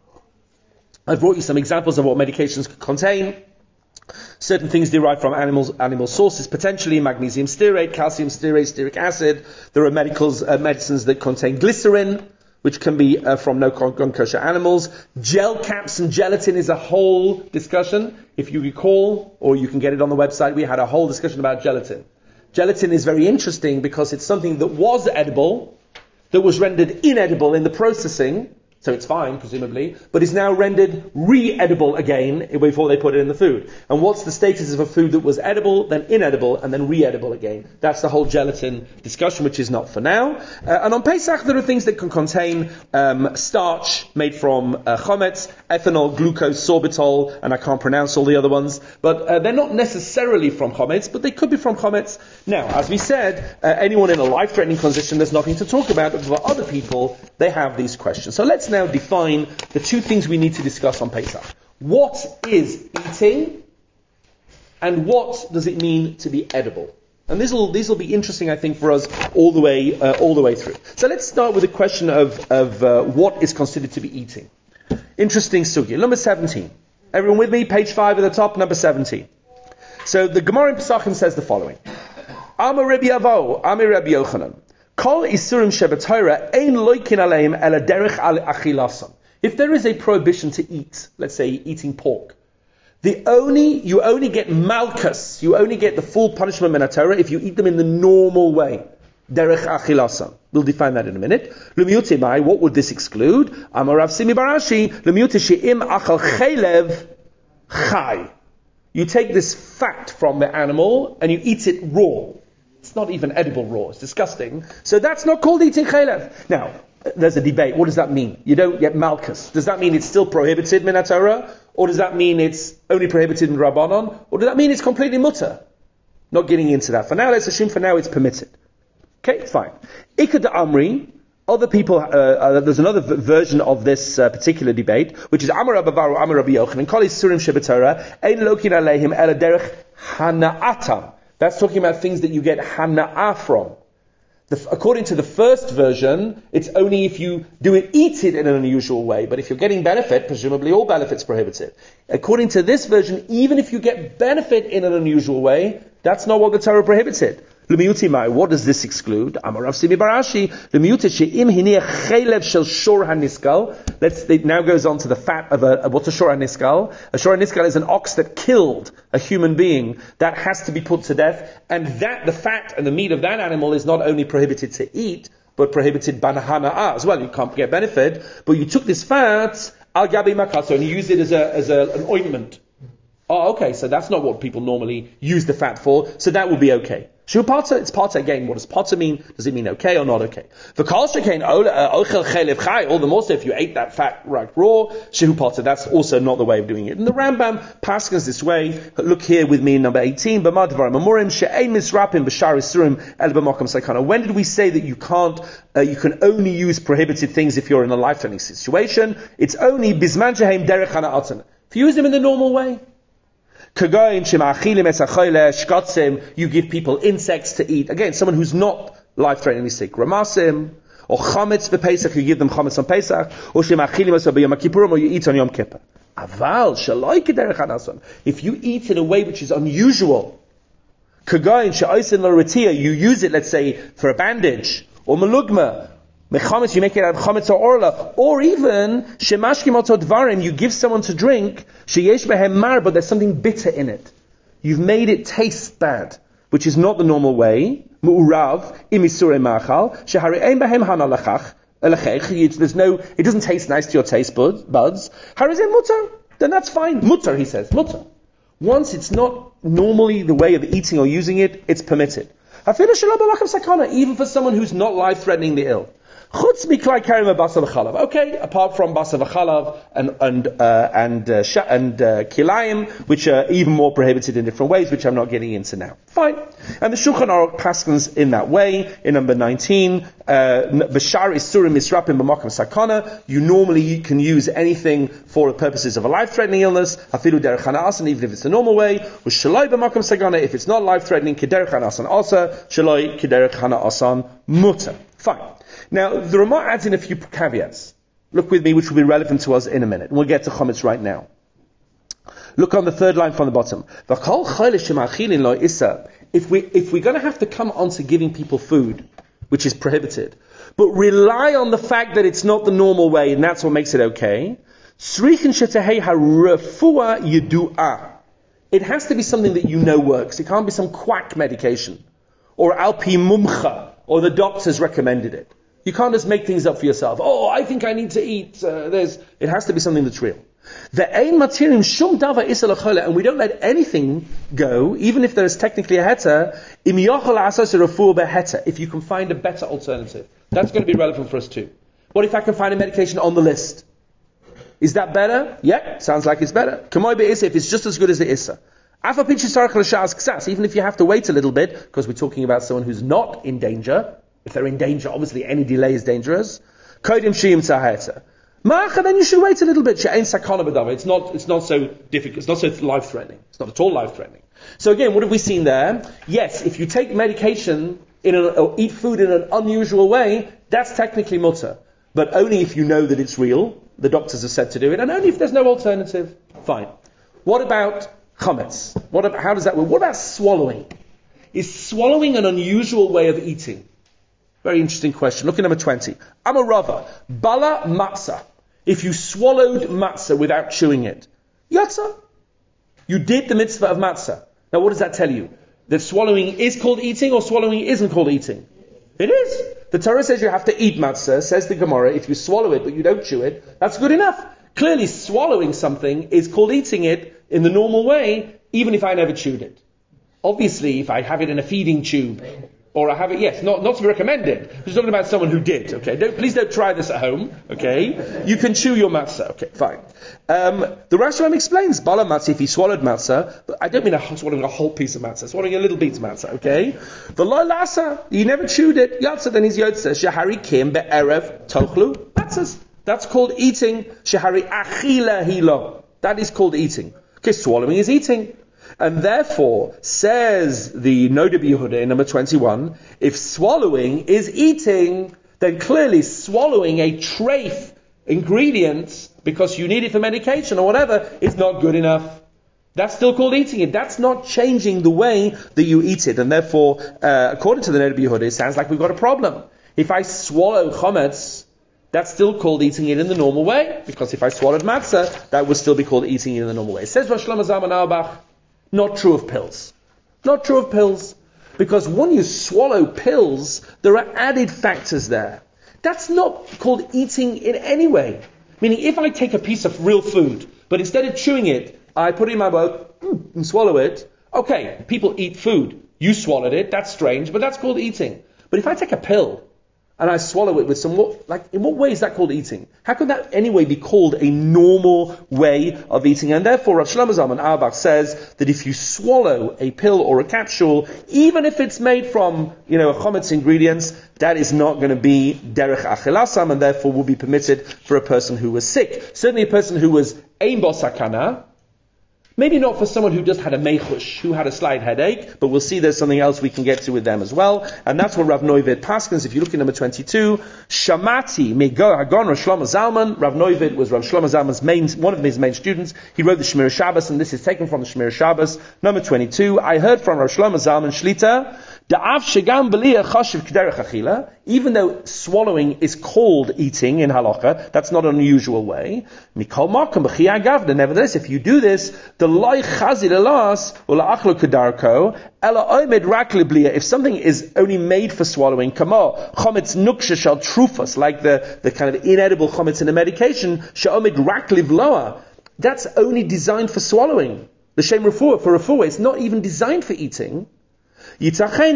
I've brought you some examples of what medications could contain. Certain things derived from animal sources, potentially magnesium stearate, calcium stearate, stearic acid. There are medicines that contain glycerin, which can be from non-kosher animals. Gel caps and gelatin is a whole discussion. If you recall, or you can get it on the website, we had a whole discussion about gelatin. Gelatin is very interesting because it's something that was edible, that was rendered inedible in the processing, so it's fine, presumably, but is now rendered re-edible again before they put it in the food. And what's the status of a food that was edible, then inedible, and then re-edible again? That's the whole gelatin discussion, which is not for now. And on Pesach, there are things that can contain starch made from chometz, ethanol, glucose, sorbitol, and I can't pronounce all the other ones, but they're not necessarily from chometz, but they could be from chometz. Now, as we said, anyone in a life-threatening condition, there's nothing to talk about, but for other people, they have these questions. So let's now define the two things we need to discuss on Pesach. What is eating, and what does it mean to be edible? And these will be interesting, I think, for us all the way through. So let's start with the question of what is considered to be eating. Interesting sugya. Number 17. Everyone with me? Page 5 at the top, number 17. So the Gemara in Pesachim says the following: Amar Rabbi Avo, Amar Rabbi Yochanan. Kol isurim shebetorah ein loikin aleim ela derech achilasam. If there is a prohibition to eat, let's say eating pork, you only get malchus, you only get the full punishment in Torah if you eat them in the normal way. Derech achilasam. We'll define that in a minute. L'miyute mai, what would this exclude? Amar Rav Simi Barashi, l'miyute she'im achal chelev chai. You take this fat from the animal and you eat it raw. It's not even edible raw. It's disgusting. So that's not called eating chaylev. Now, there's a debate. What does that mean? You don't get malchus. Does that mean it's still prohibited min haTorah? Or does that mean it's only prohibited in Rabbanon? Or does that mean it's completely mutter? Not getting into that. For now, let's assume for now it's permitted. Okay, fine. Ikad Amri. Other people, there's another version of this particular debate, which is Amar Rabbi Varu, Amar Rabbi Yochanan. Kol isurim shebetorah ein lokin aleihim ela derech hana'atam. That's talking about things that you get hana'ah from. According to the first version, it's only if you eat it in an unusual way. But if you're getting benefit, presumably all benefit's prohibited. According to this version, even if you get benefit in an unusual way, that's not what the Torah prohibited. L'miyuti mai, what does this exclude? Amar Rav Simi Barashi, l'miyuti she'im hineh chelev shel shor haniskal. It now goes on to the fat of what's a shor haniskal? A shor haniskal is an ox that killed a human being. That has to be put to death. And the fat and the meat of that animal is not only prohibited to eat, but prohibited banahana as well. You can't get benefit, but you took this fat, al gabi makaso, and you used it as an ointment. Oh, okay, so that's not what people normally use the fat for, so that would be okay. Shu pata, it's pata again. What does pata mean? Does it mean okay or not okay? For kol shekain ochel chelev chai, all the more so if you ate that fat right raw, shu pata, that's also not the way of doing it. And the Rambam paskins this way. Look here with me in number 18. B'ma dvarim amurim she'ein misrapim b'shar isurim el b'makom sakana. When did we say that you can only use prohibited things if you're in a life-threatening situation? It's only bisman sheheim derech hana'atan. If you use them in the normal way. You give people insects to eat. Again, someone who's not life-threateningly sick. Ramasim, or chametz v'pesach, you give them chametz on Pesach, or you eat on Yom Kippur. Aval, if you eat in a way which is unusual, you use it, let's say, for a bandage, or malugma, you make it out of chametz or orla, or even shemashkim oto dvarim, you give someone to drink sheyesh behem mar, but there's something bitter in it. You've made it taste bad, which is not the normal way. Mu'urav imisure machal shehari ein behem hanalachach elachech. It doesn't taste nice to your taste buds. Harizeh mutar, then that's fine. Mutar, he says, mutar. Once it's not normally the way of eating or using it, it's permitted. Even for someone who's not life-threateningly ill. Okay, apart from basa v'chalav and kilayim, which are even more prohibited in different ways, which I'm not getting into now. Fine. And the Shulchan Aruch paskins in that way. In number 19, Bashar Isurim Misrapim B'Makam Sakana, you normally can use anything for the purposes of a life-threatening illness, Afilu Derech Hana'asan, even if it's the normal way, Shaloi B'Makam Sakana, if it's not life-threatening, Kederech Hana'asan Asa, Shaloi Kederech Hana'asan Mutter. Fine. Now, the Ramah adds in a few caveats. Look with me, which will be relevant to us in a minute. We'll get to Chometz right now. Look on the third line from the bottom. If we're going to have to come on to giving people food, which is prohibited, but rely on the fact that it's not the normal way, and that's what makes it okay, it has to be something that you know works. It can't be some quack medication, or alpi mumcha, or the doctors recommended it. You can't just make things up for yourself. Oh, I think I need to eat. It has to be something that's real. And we don't let anything go, even if there is technically a heter, if you can find a better alternative. That's going to be relevant for us too. What if I can find a medication on the list? Is that better? Yeah, sounds like it's better. If it's just as good as the Issa. Even if you have to wait a little bit, because we're talking about someone who's not in danger. If they're in danger, obviously any delay is dangerous. Then you should wait a little bit. It's not so difficult. It's not so life-threatening. It's not at all life-threatening. So again, what have we seen there? Yes, if you take medication or eat food in an unusual way, that's technically mutter. But only if you know that it's real. The doctors have said to do it. And only if there's no alternative. Fine. What about chametz? How does that work? What about swallowing? Is swallowing an unusual way of eating? Very interesting question. Look at number 20. I'm a Rava. Bala matzah. If you swallowed matzah without chewing it, yatzah. You did the mitzvah of matzah. Now what does that tell you? That swallowing is called eating or swallowing isn't called eating? It is. The Torah says you have to eat matzah, says the Gemara. If you swallow it but you don't chew it, that's good enough. Clearly swallowing something is called eating it in the normal way, even if I never chewed it. Obviously, if I have it in a feeding tube, or I have it, yes, not to be recommended. We're talking about someone who did, okay? Please don't try this at home, okay? You can chew your matzah, okay, fine. The Rashbam explains, Bala matzah, if he swallowed matzah, but I don't mean swallowing a whole piece of matzah, swallowing a little bit of matzah, okay? The lo lasa, he never chewed it, yatzah, then he's yotze, shehari kim be'erev tochlu matzahs. That's called eating, shehari achila hilo. That is called eating. Okay, swallowing is eating. And therefore, says the Noda B'Yehuda in number 21, if swallowing is eating, then clearly swallowing a treif ingredient, because you need it for medication or whatever, is not good enough. That's still called eating it. That's not changing the way that you eat it. And therefore, according to the Noda B'Yehuda, it sounds like we've got a problem. If I swallow chametz, that's still called eating it in the normal way, because if I swallowed matzah, that would still be called eating it in the normal way. It says Rosh Shlomo Zalman Auerbach, not true of pills. Not true of pills. Because when you swallow pills, there are added factors there. That's not called eating in any way. Meaning, if I take a piece of real food, but instead of chewing it, I put it in my mouth and swallow it, okay, people eat food. You swallowed it, that's strange, but that's called eating. But if I take a pill, and I swallow it with some, in what way is that called eating? How could that anyway be called a normal way of eating? And therefore, Rav Shlomo Zalman Auerbach says that if you swallow a pill or a capsule, even if it's made from, a chometz ingredients, that is not going to be derech achilasam, and therefore will be permitted for a person who was sick. Certainly a person who was ein bo sakana, maybe not for someone who just had a mechush, who had a slight headache, but we'll see there's something else we can get to with them as well. And that's what Rav Neuvid paskins. If you look at number 22, Shamati Mego Hagon Rav Shlomo Zalman. Rav Neuvid was Rav Shlomo Zalman's one of his main students. He wrote the Shmir Shabbos, and this is taken from the Shmir Shabbos. Number 22, I heard from Rav Shlomo Zalman Shlita, even though swallowing is called eating in halacha, that's not an unusual way. Nevertheless, if you do this, if something is only made for swallowing, like the kind of inedible chometz in a medication, that's only designed for swallowing. The shem refuah, for refuah, it's not even designed for eating. Then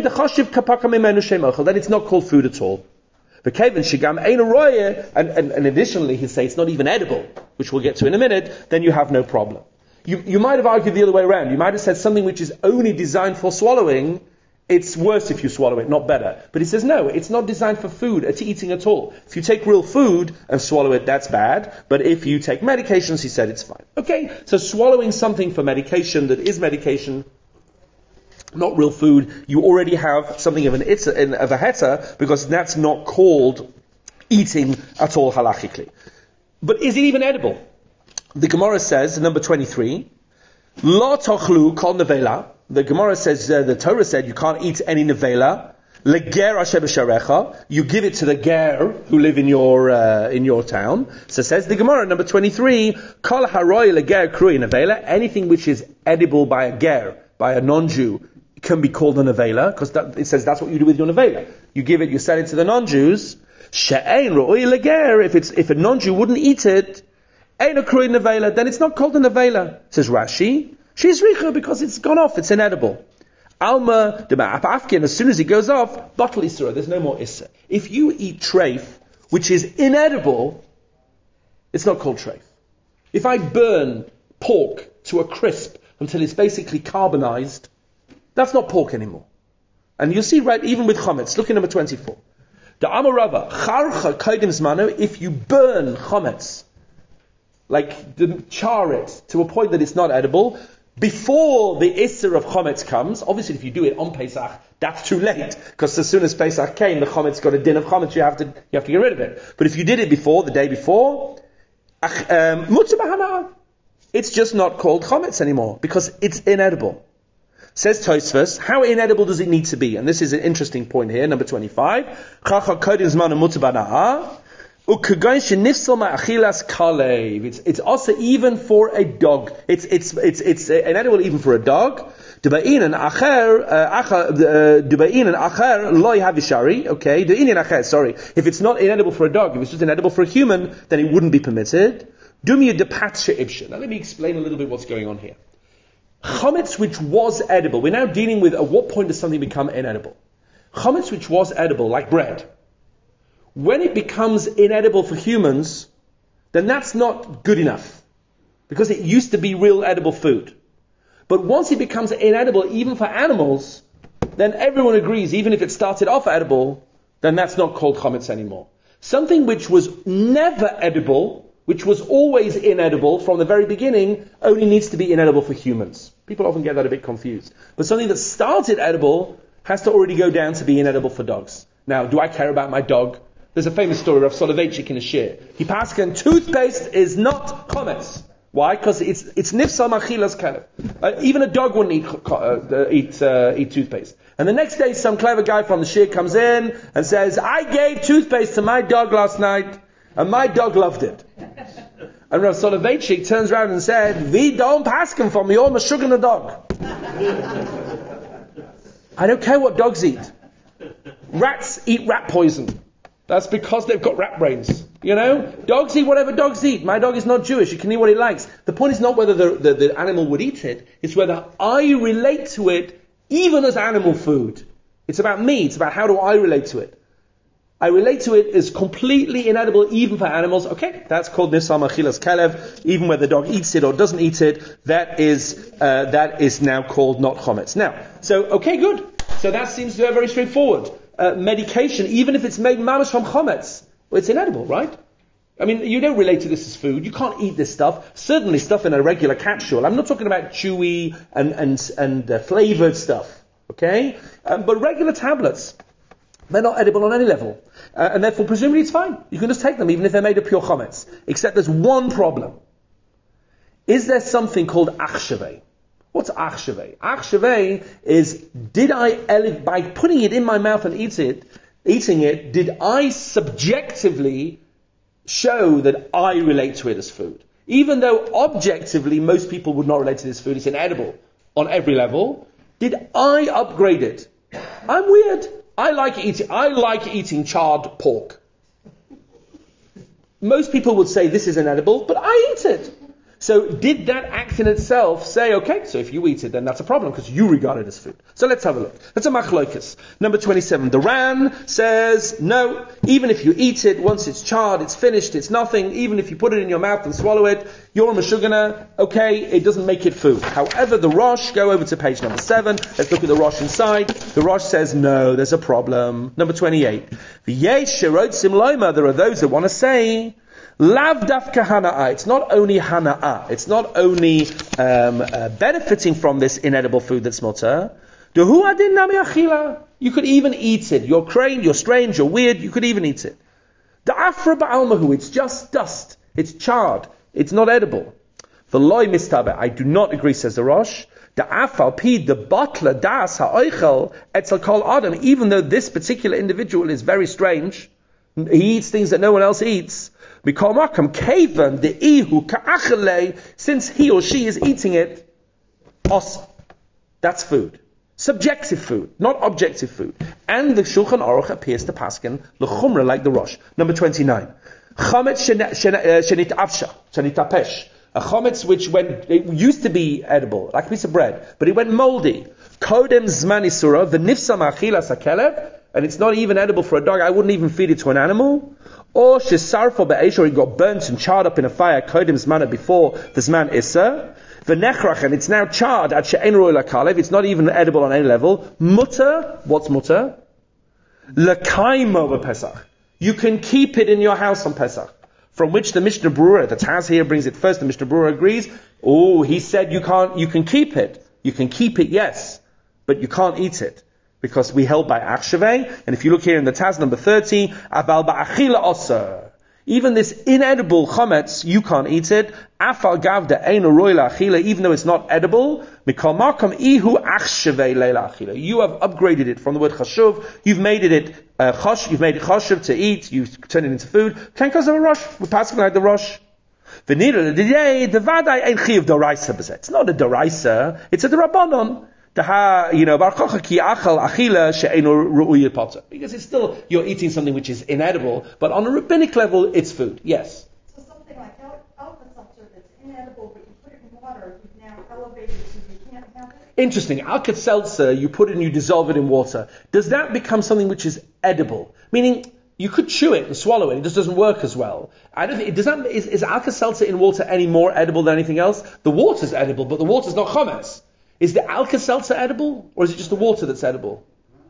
it's not called food at all. And additionally, he'll say it's not even edible, which we'll get to in a minute, then you have no problem. You might have argued the other way around. You might have said something which is only designed for swallowing it's worse if you swallow it, not better. But he says, no, it's not designed for food, it's eating at all. If you take real food and swallow it, that's bad. But if you take medications, he said it's fine. Okay, so swallowing something for medication that is medication, not real food, you already have something of a heter, because that's not called eating at all halachically. But is it even edible? The Gemara says, number 23, Lo tochlu kol nevela. The Gemara says, the Torah said, you can't eat any nevela. Leger asher b'sharecha. You give it to the ger who live in your town. So says the Gemara, number 23, Kol haroi leger krui nevela. Anything which is edible by a ger, by a non-Jew, can be called a nevela, because it says that's what you do with your nevela. You give it, you sell it to the non-Jews. She'ein roi leger. If a non-Jew wouldn't eat it, ein a krui nevela, then it's not called a nevela. Says Rashi. She's richa because it's gone off, it's inedible. Alma, afkin, as soon as it goes off, bottle isra, there's no more issa. If you eat treif, which is inedible, it's not called treif. If I burn pork to a crisp until it's basically carbonized, that's not pork anymore. And you'll see, right, even with chometz, look at number 24. The Amarava, charcha kaidim zmano, if you burn chometz, like char it to a point that it's not edible, before the Isser of Chometz comes, obviously if you do it on Pesach, that's too late, because as soon as Pesach came, the Chometz got a din of Chometz, you have to get rid of it. But if you did it before, the day before, it's just not called Chometz anymore, because it's inedible. Says Tosfos, how inedible does it need to be? And this is an interesting point here, number 25. It's also even for a dog. It's inedible even for a dog. Okay, sorry. If it's not inedible for a dog, if it's just inedible for a human, then it wouldn't be permitted. Now let me explain a little bit what's going on here. Chometz which was edible, we're now dealing with at what point does something become inedible. Chometz which was edible, like bread, when it becomes inedible for humans, then that's not good enough, because it used to be real edible food. But once it becomes inedible even for animals, then everyone agrees, even if it started off edible, then that's not called chometz anymore. Something which was never edible, which was always inedible from the very beginning, only needs to be inedible for humans. People often get that a bit confused. But something that started edible has to already go down to be inedible for dogs. Now, do I care about my dog? There's a famous story of Soloveitchik in a shir. He paskin toothpaste is not chometz. Why? Because it's nifsal machilas kind of. Even a dog wouldn't eat toothpaste. And the next day, some clever guy from the shir comes in and says, "I gave toothpaste to my dog last night, and my dog loved it." And Rav Soloveitchik turns around and said, "We don't paskin for me, you're meshuggah the dog." I don't care what dogs eat. Rats eat rat poison. That's because they've got rat brains. You know? Dogs eat whatever dogs eat. My dog is not Jewish. He can eat what he likes. The point is not whether the animal would eat it. It's whether I relate to it even as animal food. It's about me. It's about how do I relate to it. I relate to it as completely inedible even for animals. Okay, that's called Nisam Achilas Kalev. Even whether the dog eats it or doesn't eat it, that is now called not chometz. Now, so, okay, good. So that seems to be very straightforward. Medication, even if it's made mamash from chometz, well, it's inedible, right? I mean, you don't relate to this as food. You can't eat this stuff. Certainly stuff in a regular capsule. I'm not talking about chewy and flavored stuff, okay? But regular tablets, they're not edible on any level. And therefore, presumably it's fine. You can just take them, even if they're made of pure chometz. Except there's one problem. Is there something called achshaveh? What's achshaveh? Achshaveh is, by putting it in my mouth and eating it, did I subjectively show that I relate to it as food? Even though objectively most people would not relate to this food, it's inedible on every level. Did I upgrade it? I'm weird. I like eating charred pork. Most people would say this is inedible, but I eat it. So did that act in itself say, okay, so if you eat it, then that's a problem because you regard it as food. So let's have a look. That's a machlokas. Number 27. The Ran says, no, even if you eat it, once it's charred, it's finished, it's nothing. Even if you put it in your mouth and swallow it, you're a meshugana, okay, it doesn't make it food. However, the Rosh, go over to page number 7. Let's look at the Rosh inside. The Rosh says, no, there's a problem. Number 28. There are those that want to say, Lav dafka hana'a. It's not only hana'a. It's not only benefiting from this inedible food that's mutter. Dehu adin nami achila. You could even eat it. You're craned, you're strange, you're weird. You could even eat it. Da'afra ba'almahu. It's just dust. It's charred. It's not edible. V'loi mistabe. I do not agree, says the Rosh. Da'afal pi the butler das ha'oichel etzel kol adam. Even though this particular individual is very strange, he eats things that no one else eats. Since he or she is eating it, that's food. Subjective food, not objective food. And the Shulchan Aruch appears to paskin l'chumra like the Rosh. Number 29. Chametz shenit avsha, shenit apesh. A chametz it used to be edible, like a piece of bread, but it went moldy. Kodem zman isura, v'nifsa ma'achilas hakelev, and it's not even edible for a dog. I wouldn't even feed it to an animal. Or shesarfo be'esh, or it got burnt and charred up in a fire, kodim zmana, before the zman issa. V'nechrach, and it's now charred at she'en roi lakalev. It's not even edible on any level. Mutter, what's mutter? L'kaimo b'Pesach. You can keep it in your house on Pesach. From which the Mishnah Berurah, the Taz here brings it first, the Mishnah Berurah agrees. Oh, he said you can keep it. You can keep it, yes, but you can't eat it. Because we held by Achshavei, and if you look here in the Taz number 30, Aval ba'achila osar. Even this inedible chametz, you can't eat it. Afal gavda eino roila achila, even though it's not edible. Mikol makam ihu Achshavei leila achila. You have upgraded it from the word chashuv. You've made it chashuv to eat. You've turned it into food. Can't cause of a rosh. We're passing like the rosh. V'nira l'didei devadai ein chiv doraisa b'zeh. It's not a doraisa. It's a derabbanon. Because it's still, you're eating something which is inedible, but on a rabbinic level, it's food. Yes? So something like Alka-Seltzer that's inedible, but you put it in water, you've now elevated it so you can't have it? Interesting. Alka-Seltzer, you put it and you dissolve it in water. Does that become something which is edible? Meaning, you could chew it and swallow it. It just doesn't work as well. I don't think, is Alka-Seltzer in water any more edible than anything else? The water's edible, but the water's not chametz. Is the Alka-Seltzer edible, or is it just the water that's edible?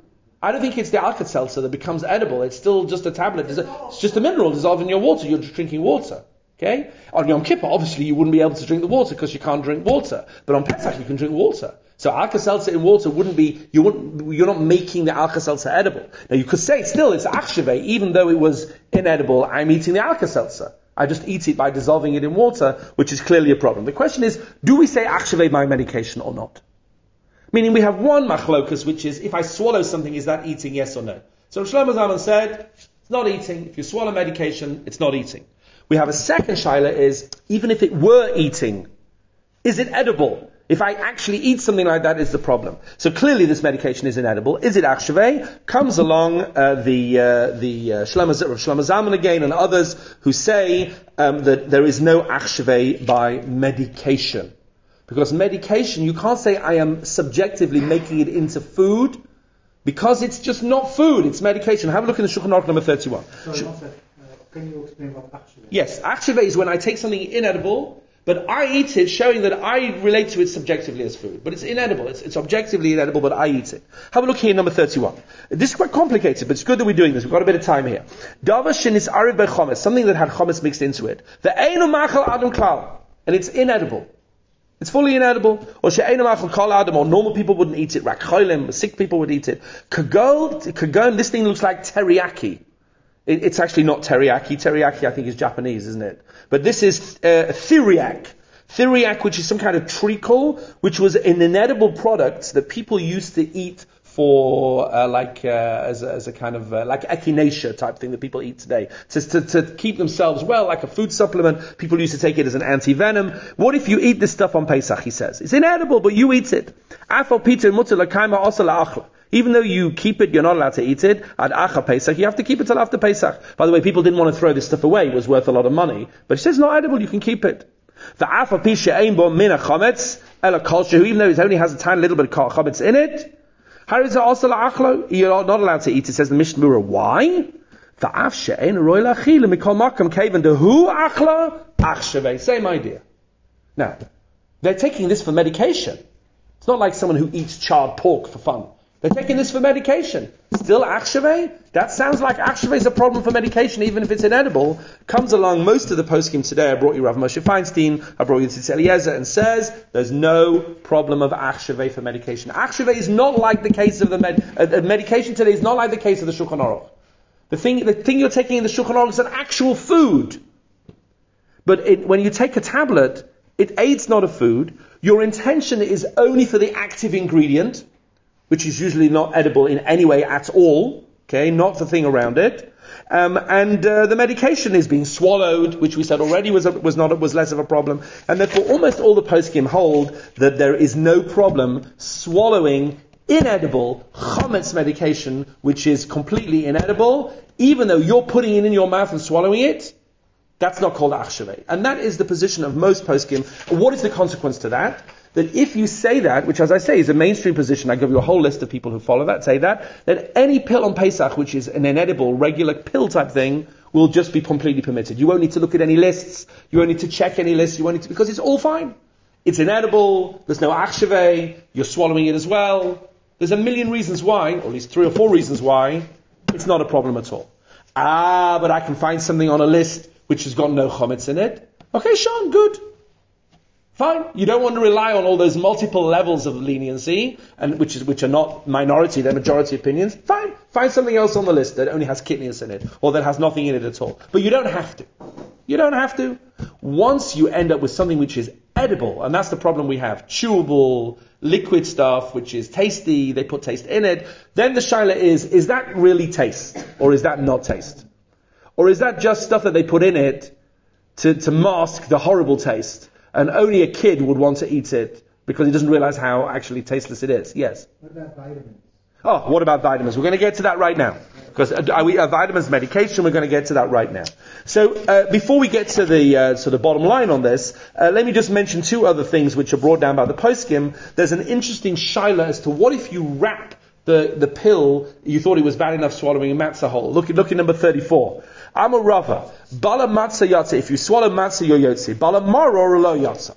I don't think it's the Alka-Seltzer that becomes edible. It's still just a tablet. It's just a mineral dissolved in your water. You're just drinking water. Okay? On Yom Kippur, obviously, you wouldn't be able to drink the water because you can't drink water. But on Pesach, you can drink water. So Alka-Seltzer in water you're not making the Alka-Seltzer edible. Now, you could say still it's Achshavei, even though it was inedible, I'm eating the Alka-Seltzer. I just eat it by dissolving it in water, which is clearly a problem. The question is, do we say Achshavei by medication or not? Meaning we have one machlokas, which is, if I swallow something, is that eating, yes or no? So Shlomo Zalman said, it's not eating. If you swallow medication, it's not eating. We have a second shaila is, even if it were eating, is it edible? If I actually eat something like that, is the problem. So clearly this medication is inedible. Is it Achshavei? Comes along the Shlomo Zalman again and others who say that there is no Achshavei by medication. Because medication, you can't say I am subjectively making it into food, because it's just not food, it's medication. Have a look in the Shulchan Aruch number 31. Sorry, can you explain what Achshavei is? Yes, Achshavei is when I take something inedible, but I eat it, showing that I relate to it subjectively as food. But it's inedible. It's objectively inedible, but I eat it. Have a look here, number 31. This is quite complicated, but it's good that we're doing this. We've got a bit of time here. Davar shenis ariv bechometz, something that had chometz mixed into it. Ve'einu machal adam klal, and it's inedible. It's fully inedible. Or she'einu machal kol adam, or normal people wouldn't eat it. Rak cholim, sick people would eat it. Kagon, this thing looks like teriyaki. It's actually not teriyaki. Teriyaki, I think, is Japanese, isn't it? But this is theriac. Theriac, which is some kind of treacle, which was an inedible product that people used to eat for, as a kind of, like echinacea type thing that people eat today. To keep themselves well, like a food supplement. People used to take it as an anti-venom. What if you eat this stuff on Pesach, he says? It's inedible, but you eat it. Even though you keep it, you're not allowed to eat it. Ad acha Pesach, you have to keep it till after Pesach. By the way, people didn't want to throw this stuff away. It was worth a lot of money. But he says, not edible, you can keep it. V'afa pi she'ein bo min ha'chametz ela kol shehu, even though it only has a tiny little bit of chametz in it. Harizah also la'achlo, you're not allowed to eat. It says in the Mishnah Berurah. Why? V'af she'ein roi la'achil mikol makam kevan dehu achlo achshavei. Same idea. Now, they're taking this for medication. It's not like someone who eats charred pork for fun. They're taking this for medication. Still achshavei? That sounds like achshavei is a problem for medication, even if it's inedible. Comes along most of the poskim today. I brought you Rav Moshe Feinstein, I brought you Tzitz Eliezer, and says there's no problem of achshavei for medication. Achshavei is not like the case of the medication today is not like the case of the Shulchan Aruch. The thing you're taking in the Shulchan Aruch is an actual food. But when you take a tablet, it aids not a food. Your intention is only for the active ingredient, which is usually not edible in any way at all, okay, not the thing around it, and the medication is being swallowed, which we said already was less of a problem, and therefore almost all the poskim hold that there is no problem swallowing inedible chametz medication, which is completely inedible, even though you're putting it in your mouth and swallowing it. That's not called achshavei, and that is the position of most poskim. What is the consequence to that? That if you say that, which as I say is a mainstream position, I give you a whole list of people who follow that, say that any pill on Pesach, which is an inedible, regular pill type thing, will just be completely permitted. You won't need to look at any lists, you won't need to check any lists, because it's all fine. It's inedible, there's no achshavei, you're swallowing it as well. There's a million reasons why, or at least 3 or 4 reasons why, it's not a problem at all. But I can find something on a list which has got no chometz in it. Okay, Sean, good. Fine. You don't want to rely on all those multiple levels of leniency, and which are not minority, they're majority opinions. Fine. Find something else on the list that only has kidneys in it, or that has nothing in it at all. But you don't have to. You don't have to. Once you end up with something which is edible, and that's the problem we have, chewable, liquid stuff, which is tasty, they put taste in it, then the shaila is that really taste? Or is that not taste? Or is that just stuff that they put in it to mask the horrible taste? And only a kid would want to eat it because he doesn't realize how actually tasteless it is. Yes? What about vitamins? Oh, what about vitamins? We're going to get to that right now. Because vitamins, medication, we're going to get to that right now. So, before we get to the bottom line on this, let me just mention 2 other things which are brought down by the poskim. There's an interesting shaila as to what if you wrap the pill you thought it was bad enough swallowing a matzah whole. Look at number 34. I'm a Rava. Bala matzah yatsa. If you swallow matzah, you're yotze. Bala maror lo yatsa.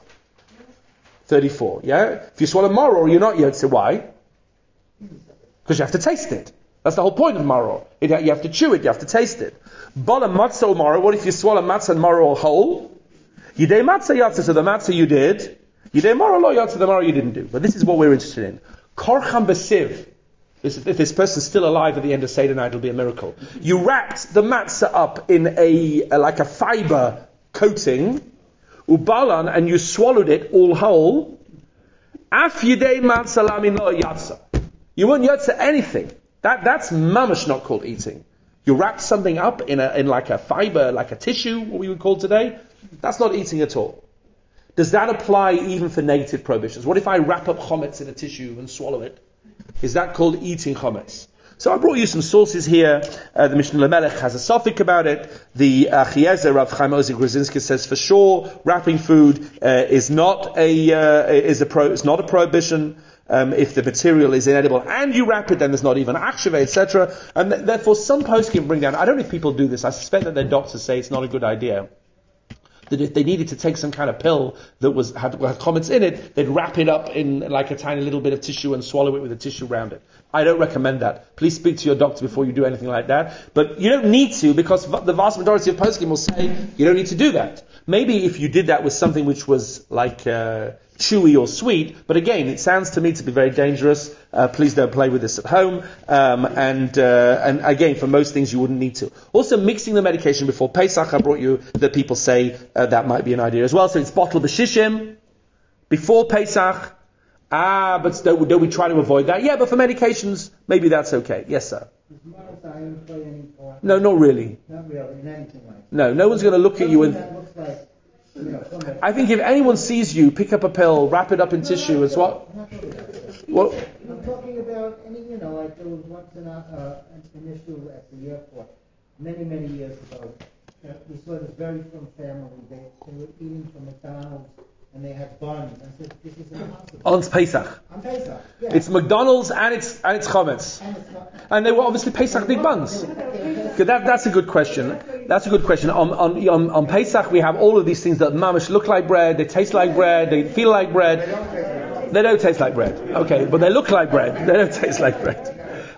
34. Yeah? If you swallow maror, you're not yotze. Why? Because you have to taste it. That's the whole point of maror. You have to chew it, you have to taste it. Bala matzah or maror. What if you swallow matzah and maror whole? Yidei matzah yatsa. So the matzah you did. Yidei maror lo yatsa. The maror you didn't do. But this is what we're interested in. Korcham besiv. If this person's still alive at the end of Seder night, it'll be a miracle. You wrapped the matzah up in like a fiber coating, ubalan, and you swallowed it all whole. Af yidei matzah lamin lo yatsa. You won't yatsa anything. That's mamash not called eating. You wrapped something up in like a fiber, like a tissue, what we would call today. That's not eating at all. Does that apply even for negative prohibitions? What if I wrap up chometz in a tissue and swallow it? Is that called eating chometz? So I brought you some sources here. The Mishnah Lamelech has a suffix about it. The Chiezer, Rav Chaim Ozik Grzinski says for sure wrapping food is not a prohibition. If the material is inedible and you wrap it, then there's not even achshavei, etc. And therefore, some poskim bring down. I don't know if people do this. I suspect that their doctors say it's not a good idea. That if they needed to take some kind of pill that had chometz in it, they'd wrap it up in like a tiny little bit of tissue and swallow it with a tissue around it. I don't recommend that. Please speak to your doctor before you do anything like that. But you don't need to, because the vast majority of poskim will say you don't need to do that. Maybe if you did that with something which was like chewy or sweet, but again, it sounds to me to be very dangerous. Please don't play with this at home. And again, for most things you wouldn't need to. Also, mixing the medication before Pesach, I brought you that people say that might be an idea as well. So it's bottle b'shishim before Pesach. But don't we try to avoid that? Yeah, but for medications, maybe that's okay. Yes, sir. No, not really. Not really, in anything like No one's going to look at you and... that looks like, I think if anyone sees you, pick up a pill, wrap it up in tissue and swallow... What? I'm talking about any, like there was once an issue at the airport many years ago. We saw this very from family. They were eating from McDonald's and they had buns. I said, this is impossible. On Pesach. On Pesach, yeah. It's McDonald's and it's chometz. And they were obviously Pesach big buns. Okay, that's a good question. That's a good question. On Pesach, we have all of these things that mamish look like bread, they taste like bread, they feel like bread. They don't taste like bread. Okay, but they look like bread. They don't taste like bread.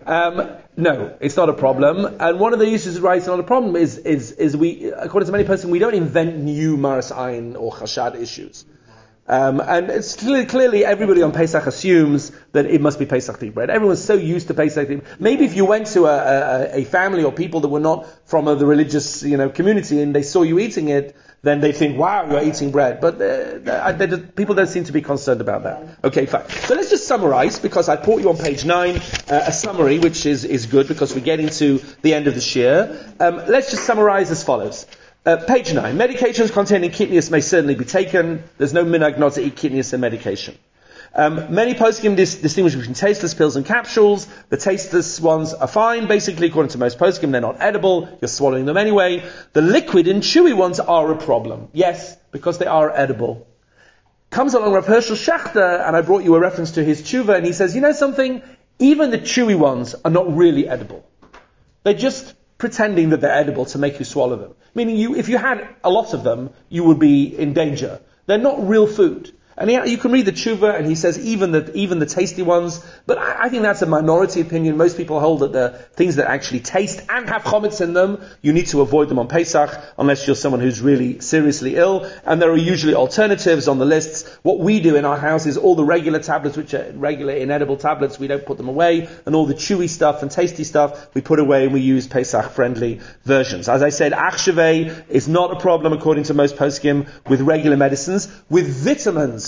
No, it's not a problem. And one of the issues why it's not a problem is we, according to many persons, we don't invent new Maras Ayin or Chashad issues. And it's clearly everybody on Pesach assumes that it must be Pesach big bread. Everyone's so used to Pesach. Maybe if you went to a family or people that were not from the religious community and they saw you eating it, then they think, wow, you're eating bread. But people don't seem to be concerned about that. Okay, fine. So let's just summarize, because I brought you on page 9 a summary, which is good because we're getting to the end of the shir. Let's just summarize as follows. Page 9. Medications containing kitnius may certainly be taken. There's no minhag not to eat kitnius in medication. Many poskim distinguish between tasteless pills and capsules. The tasteless ones are fine. Basically, according to most poskim, they're not edible. You're swallowing them anyway. The liquid and chewy ones are a problem. Yes, because they are edible. Comes along Rav Hershel Schachter, and I brought you a reference to his tshuva, and he says, you know something? Even the chewy ones are not really edible. They're just pretending that they're edible to make you swallow them. Meaning, if you had a lot of them, you would be in danger. They're not real food. And you can read the tshuva, and he says even the tasty ones. But I think that's a minority opinion. Most people hold that the things that actually taste and have chometz in them, you need to avoid them on Pesach, unless you're someone who's really seriously ill. And there are usually alternatives on the lists. What we do in our house is all the regular tablets, which are regular inedible tablets, we don't put them away. And all the chewy stuff and tasty stuff, we put away and we use Pesach-friendly versions. As I said, achsheveh is not a problem, according to most poskim, with regular medicines. With vitamins,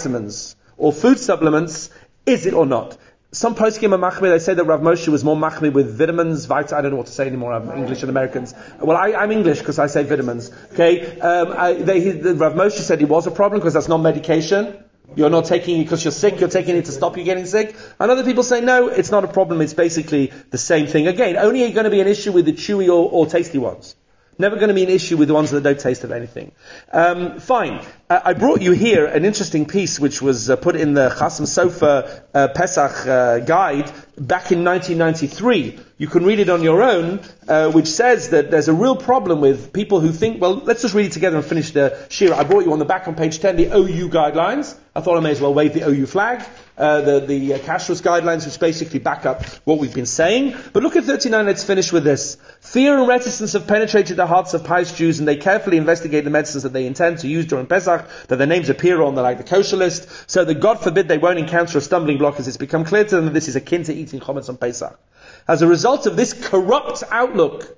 or food supplements, is it or not? Some poskim are machmir. They say that Rav Moshe was more machmir with vitamins, I don't know what to say anymore. I'm English and Americans. Well, I'm English because I say vitamins. Okay, Rav Moshe said it was a problem because that's not medication. You're not taking it because you're sick. You're taking it to stop you getting sick. And other people say no, it's not a problem. It's basically the same thing. Again, only going to be an issue with the chewy or tasty ones. Never going to be an issue with the ones that don't taste of anything. Fine. I brought you here an interesting piece which was put in the Chasam Sofer Pesach guide back in 1993. You can read it on your own, which says that there's a real problem with people who think, well, let's just read it together and finish the shir. I brought you on the back on page 10 the OU guidelines. I thought I may as well wave the OU flag. The Kashrus guidelines, which basically back up what we've been saying. But look at 39, let's finish with this. Fear and reticence have penetrated the hearts of pious Jews, and they carefully investigate the medicines that they intend to use during Pesach, that their names appear on the kosher list, so that God forbid they won't encounter a stumbling block as it's become clear to them that this is akin to eating chometz on Pesach. As a result of this corrupt outlook,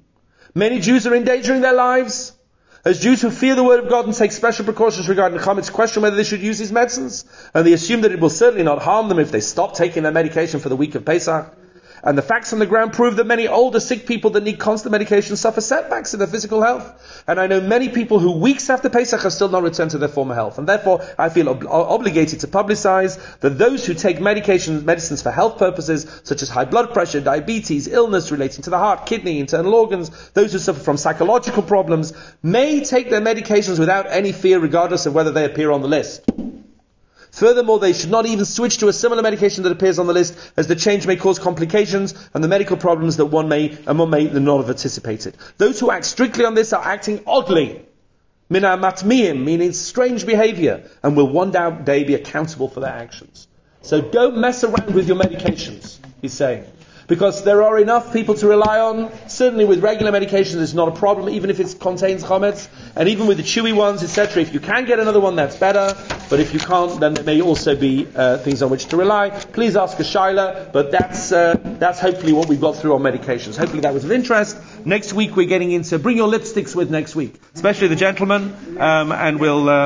many Jews are endangering their lives. As Jews who fear the word of God and take special precautions regarding chometz question whether they should use these medicines, and they assume that it will certainly not harm them if they stop taking their medication for the week of Pesach. And the facts on the ground prove that many older sick people that need constant medication suffer setbacks in their physical health. And I know many people who weeks after Pesach have still not returned to their former health. And therefore, I feel obligated to publicize that those who take medicines for health purposes, such as high blood pressure, diabetes, illness relating to the heart, kidney, internal organs, those who suffer from psychological problems, may take their medications without any fear, regardless of whether they appear on the list. Furthermore, they should not even switch to a similar medication that appears on the list, as the change may cause complications and the medical problems that one may not have anticipated. Those who act strictly on this are acting oddly, mina matmiim, meaning strange behavior, and will one day be accountable for their actions. So don't mess around with your medications, he's saying. Because there are enough people to rely on. Certainly with regular medications it's not a problem, even if it contains chometz. And even with the chewy ones, etc. If you can get another one, that's better. But if you can't, then there may also be things on which to rely. Please ask a shaila, but that's hopefully what we've got through on medications. Hopefully that was of interest. Next week we're getting into bring your lipsticks with next week, especially the gentlemen, and we'll